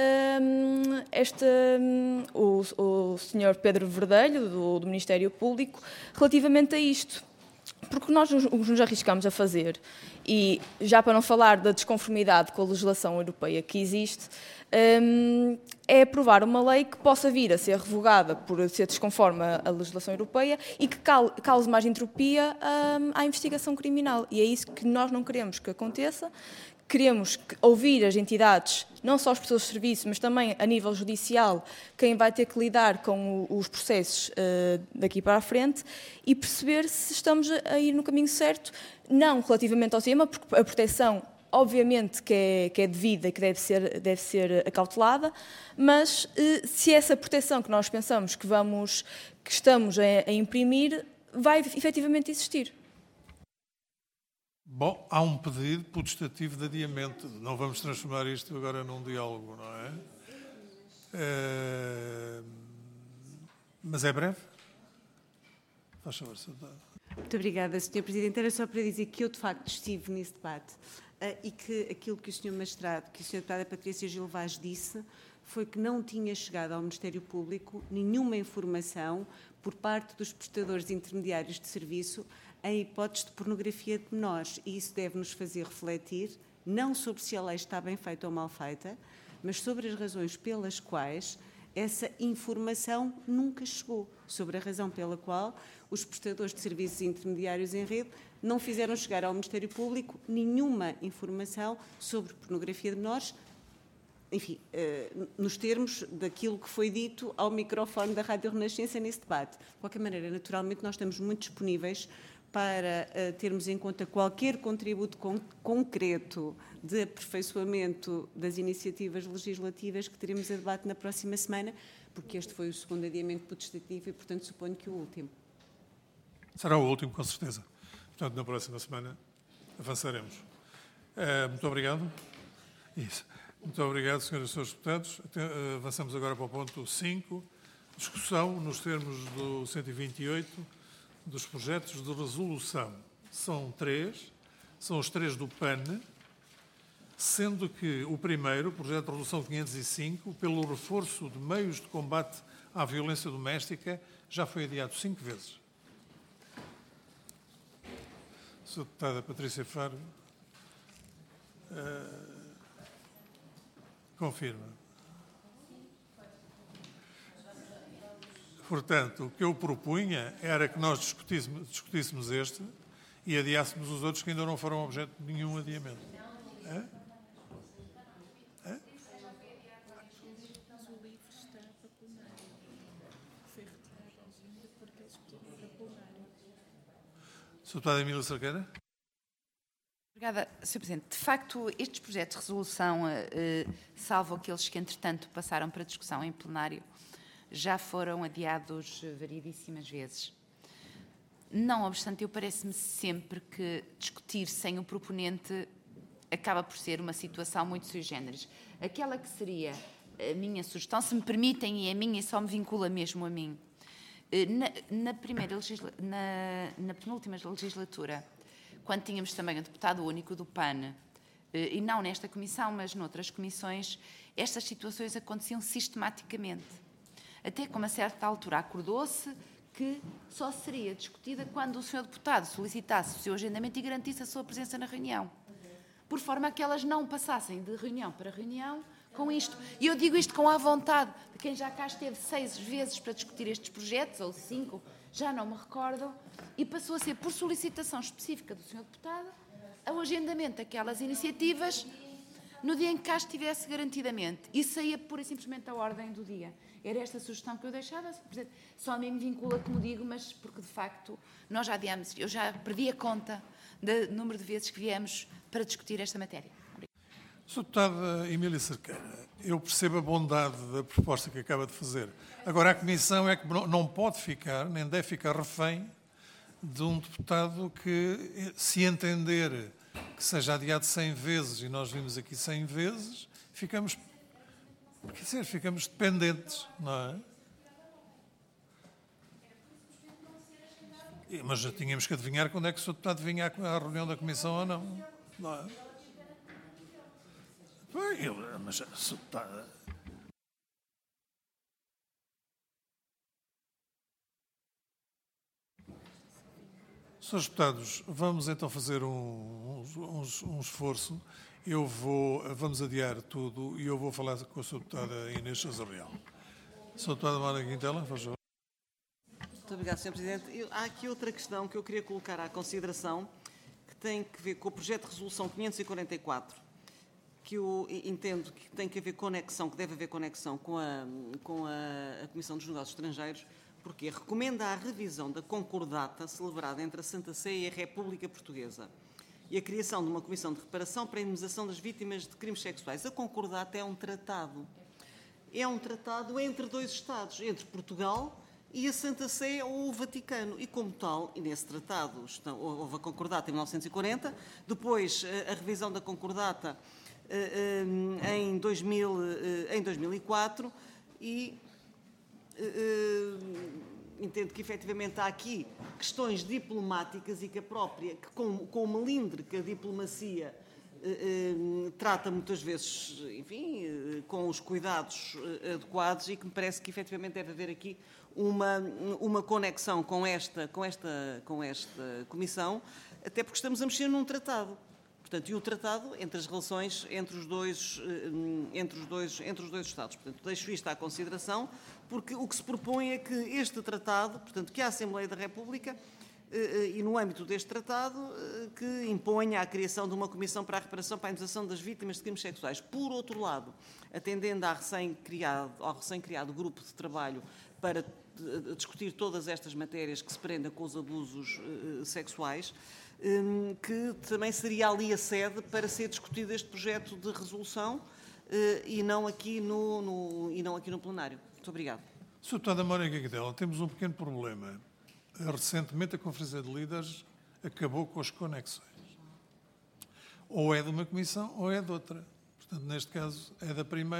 um, este, um, o, o senhor Pedro Verdelho, do, do Ministério Público, relativamente a isto. Porque nós nos, nos arriscamos a fazer, e já para não falar da desconformidade com a legislação europeia que existe, um, é aprovar uma lei que possa vir a ser revogada por ser desconforme a legislação europeia e que cause mais entropia um, à investigação criminal. E é isso que nós não queremos que aconteça. Queremos ouvir as entidades, não só os prestadores de serviço, mas também a nível judicial, quem vai ter que lidar com os processos uh, daqui para a frente e perceber se estamos a ir no caminho certo, não relativamente ao tema, porque a proteção, obviamente, que é, que é devida e que deve ser, deve ser acautelada, mas uh, se essa proteção que nós pensamos que, vamos, que estamos a, a imprimir vai efetivamente existir. Bom, há um pedido potestativo de adiamento. Não vamos transformar isto agora num diálogo, não é? é... Mas é breve? Faz favor, senhor Deputado. Muito obrigada, senhor Presidente. Era só para dizer que eu, de facto, estive nesse debate uh, e que aquilo que o senhor Magistrado, que a senhora Deputada Patrícia Gil Vaz disse, foi que não tinha chegado ao Ministério Público nenhuma informação por parte dos prestadores intermediários de serviço em hipótese de pornografia de menores. E isso deve nos fazer refletir, não sobre se a lei está bem feita ou mal feita, mas sobre as razões pelas quais essa informação nunca chegou, sobre a razão pela qual os prestadores de serviços intermediários em rede não fizeram chegar ao Ministério Público nenhuma informação sobre pornografia de menores, enfim, nos termos daquilo que foi dito ao microfone da Rádio Renascença nesse debate. De qualquer maneira, naturalmente, nós estamos muito disponíveis para uh, termos em conta qualquer contributo con concreto de aperfeiçoamento das iniciativas legislativas que teremos a debate na próxima semana, porque este foi o segundo adiamento potestativo e, portanto, suponho que o último. Será o último, com certeza. Portanto, na próxima semana avançaremos. Uh, muito obrigado. Isso. Muito obrigado, senhoras e senhores deputados. Até, uh, avançamos agora para o ponto cinco, Discussão nos termos do cento e vinte e oito dos projetos de resolução. São três, são os três do P A N, sendo que o primeiro, o projeto de resolução quinhentos e cinco, pelo reforço de meios de combate à violência doméstica, já foi adiado cinco vezes. Senhora Deputada Patrícia Faro, uh, confirma. Portanto, o que eu propunha era que nós discutíssemos, discutíssemos este e adiássemos os outros que ainda não foram objeto de nenhum adiamento. É? É? senhora Deputada Emília Cerqueira. Obrigada, senhor Presidente. De facto, estes projetos de resolução, eh, salvo aqueles que, entretanto, passaram para discussão em plenário, já foram adiados variedíssimas vezes. Não obstante, eu parece-me sempre que discutir sem o proponente acaba por ser uma situação muito sui generis. Aquela que seria a minha sugestão, se me permitem, e é a minha e só me vincula mesmo a mim, na, na, primeira legisla, na, na penúltima legislatura, quando tínhamos também o deputado único do P A N, e não nesta comissão, mas noutras comissões, estas situações aconteciam sistematicamente. Até que, a uma certa altura, acordou-se que só seria discutida quando o senhor deputado solicitasse o seu agendamento e garantisse a sua presença na reunião, por forma a que elas não passassem de reunião para reunião com isto. E eu digo isto com a vontade de quem já cá esteve seis vezes para discutir estes projetos, ou cinco, já não me recordo, e passou a ser, por solicitação específica do senhor deputado, o agendamento daquelas iniciativas no dia em que cá estivesse garantidamente. E saía pura e simplesmente a ordem do dia. Era esta a sugestão que eu deixava. Só a mim me vincula, como digo, mas porque, de facto, nós já adiamos, eu já perdi a conta do número de vezes que viemos para discutir esta matéria. senhora Deputada Emília Cerqueira, eu percebo a bondade da proposta que acaba de fazer. Agora, a Comissão é que não pode ficar, nem deve ficar refém de um deputado que, se entender que seja adiado cem vezes, e nós vimos aqui cem vezes, ficamos, quer dizer, ficamos dependentes, não é? Mas já tínhamos que adivinhar quando é que o senhor deputado vinha à reunião da Comissão ou não, não é? Bem, eu, mas a senhora Deputada... Senhores deputados, vamos então fazer um, um, um esforço. Eu vou, vamos adiar tudo e eu vou falar com a senhora Deputada Inês Chazarreal. senhora Deputada Mónica Quintela, faz favor. Muito obrigado, senhor Presidente. Eu, há aqui outra questão que eu queria colocar à consideração, que tem que ver com o projeto de resolução quinhentos e quarenta e quatro, que eu entendo que tem que haver conexão, que deve haver conexão com a, com a, a Comissão dos Negócios Estrangeiros, porque recomenda a revisão da concordata celebrada entre a Santa Sé e a República Portuguesa e a criação de uma comissão de reparação para a indemnização das vítimas de crimes sexuais. A concordata é um tratado. É um tratado entre dois Estados, entre Portugal e a Santa Sé ou o Vaticano. E, como tal, e nesse tratado estão, houve a concordata em mil novecentos e quarenta, depois a revisão da concordata em dois mil, em dois mil e quatro e... Uh, entendo que efetivamente há aqui questões diplomáticas e que a própria, que com, com o melindre que a diplomacia uh, uh, trata muitas vezes, enfim, uh, com os cuidados uh, adequados e que me parece que efetivamente deve haver aqui uma, uma conexão com esta, com, esta, com esta comissão, até porque estamos a mexer num tratado. Portanto, e o tratado entre as relações entre os dois, entre os dois, entre os dois Estados. Portanto, deixo isto à consideração, porque o que se propõe é que este tratado, portanto, que a Assembleia da República, e no âmbito deste tratado, que imponha a criação de uma comissão para a reparação para a indemnização das vítimas de crimes sexuais. Por outro lado, atendendo à recém-criado, ao recém-criado grupo de trabalho para discutir todas estas matérias que se prendem com os abusos sexuais, que também seria ali a sede para ser discutido este projeto de resolução e não aqui no, no, e não aqui no plenário. Muito obrigado. senhora Deputada Mónica Quintela, temos um pequeno problema. Recentemente a Conferência de Líderes acabou com as conexões. Ou é de uma comissão ou é de outra. Portanto, neste caso é da primeira,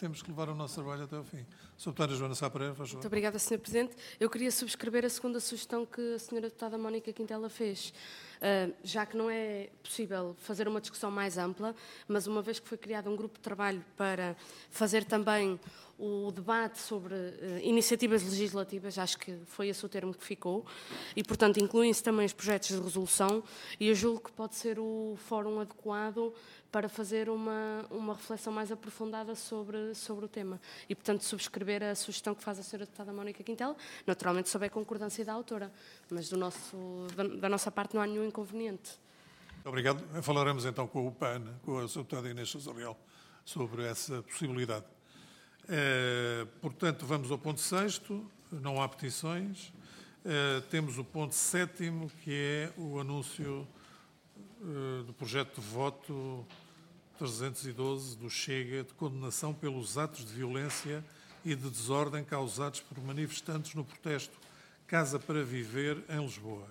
temos que levar o nosso trabalho até ao fim. senhora Deputada Joana Sá Pereira, faz favor. Muito obrigada, senhor Presidente. Eu queria subscrever a segunda sugestão que a senhora Deputada Mónica Quintela fez. Uh, já que não é possível fazer uma discussão mais ampla, mas uma vez que foi criado um grupo de trabalho para fazer também o debate sobre uh, iniciativas legislativas, acho que foi esse o termo que ficou, e, portanto, incluem-se também os projetos de resolução, e eu julgo que pode ser o fórum adequado para fazer uma, uma reflexão mais aprofundada sobre, sobre o tema. E, portanto, subscrever a sugestão que faz a senhora Deputada Mónica Quintela, naturalmente sob a concordância da autora, mas do nosso, da, da nossa parte não há nenhum inconveniente. Obrigado. Falaremos então com o P A N, com a senhora Deputada Inês Sousa Real, sobre essa possibilidade. Eh, portanto, vamos ao ponto sexto, não há petições. Eh, temos o ponto sétimo, que é o anúncio eh, do projeto de voto trezentos e doze do Chega, de condenação pelos atos de violência e de desordem causados por manifestantes no protesto Casa para Viver, em Lisboa.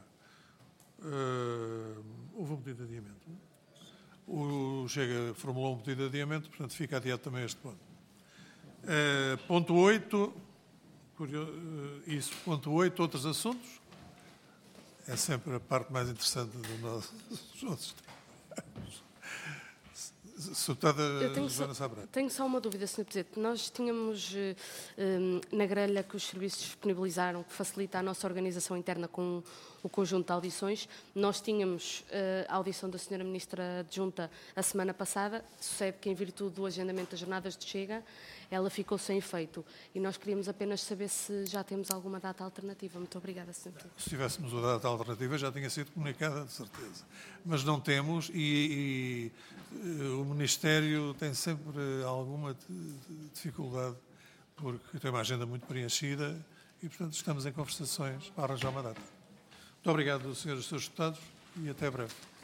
Uh, houve um pedido de adiamento. O Chega formulou um pedido de adiamento, portanto fica adiado também este ponto. Uh, ponto oito, curioso, uh, isso, ponto oito, outros assuntos. É sempre a parte mais interessante do nosso, dos nossos temas. Eu tenho só, tenho só uma dúvida, senhor Presidente. Nós tínhamos um, na grelha que os serviços disponibilizaram, que facilita a nossa organização interna com o conjunto de audições. Nós tínhamos uh, a audição da senhora Ministra Adjunta a semana passada. Sucede que, em virtude do agendamento das jornadas de Chega, ela ficou sem efeito. E nós queríamos apenas saber se já temos alguma data alternativa. Muito obrigada, senhor Presidente. Se tivéssemos uma data alternativa, já tinha sido comunicada, de certeza. Mas não temos e, e o Ministério tem sempre alguma dificuldade, porque tem uma agenda muito preenchida e, portanto, estamos em conversações para arranjar uma data. Muito obrigado, senhores e senhores deputados, e até breve.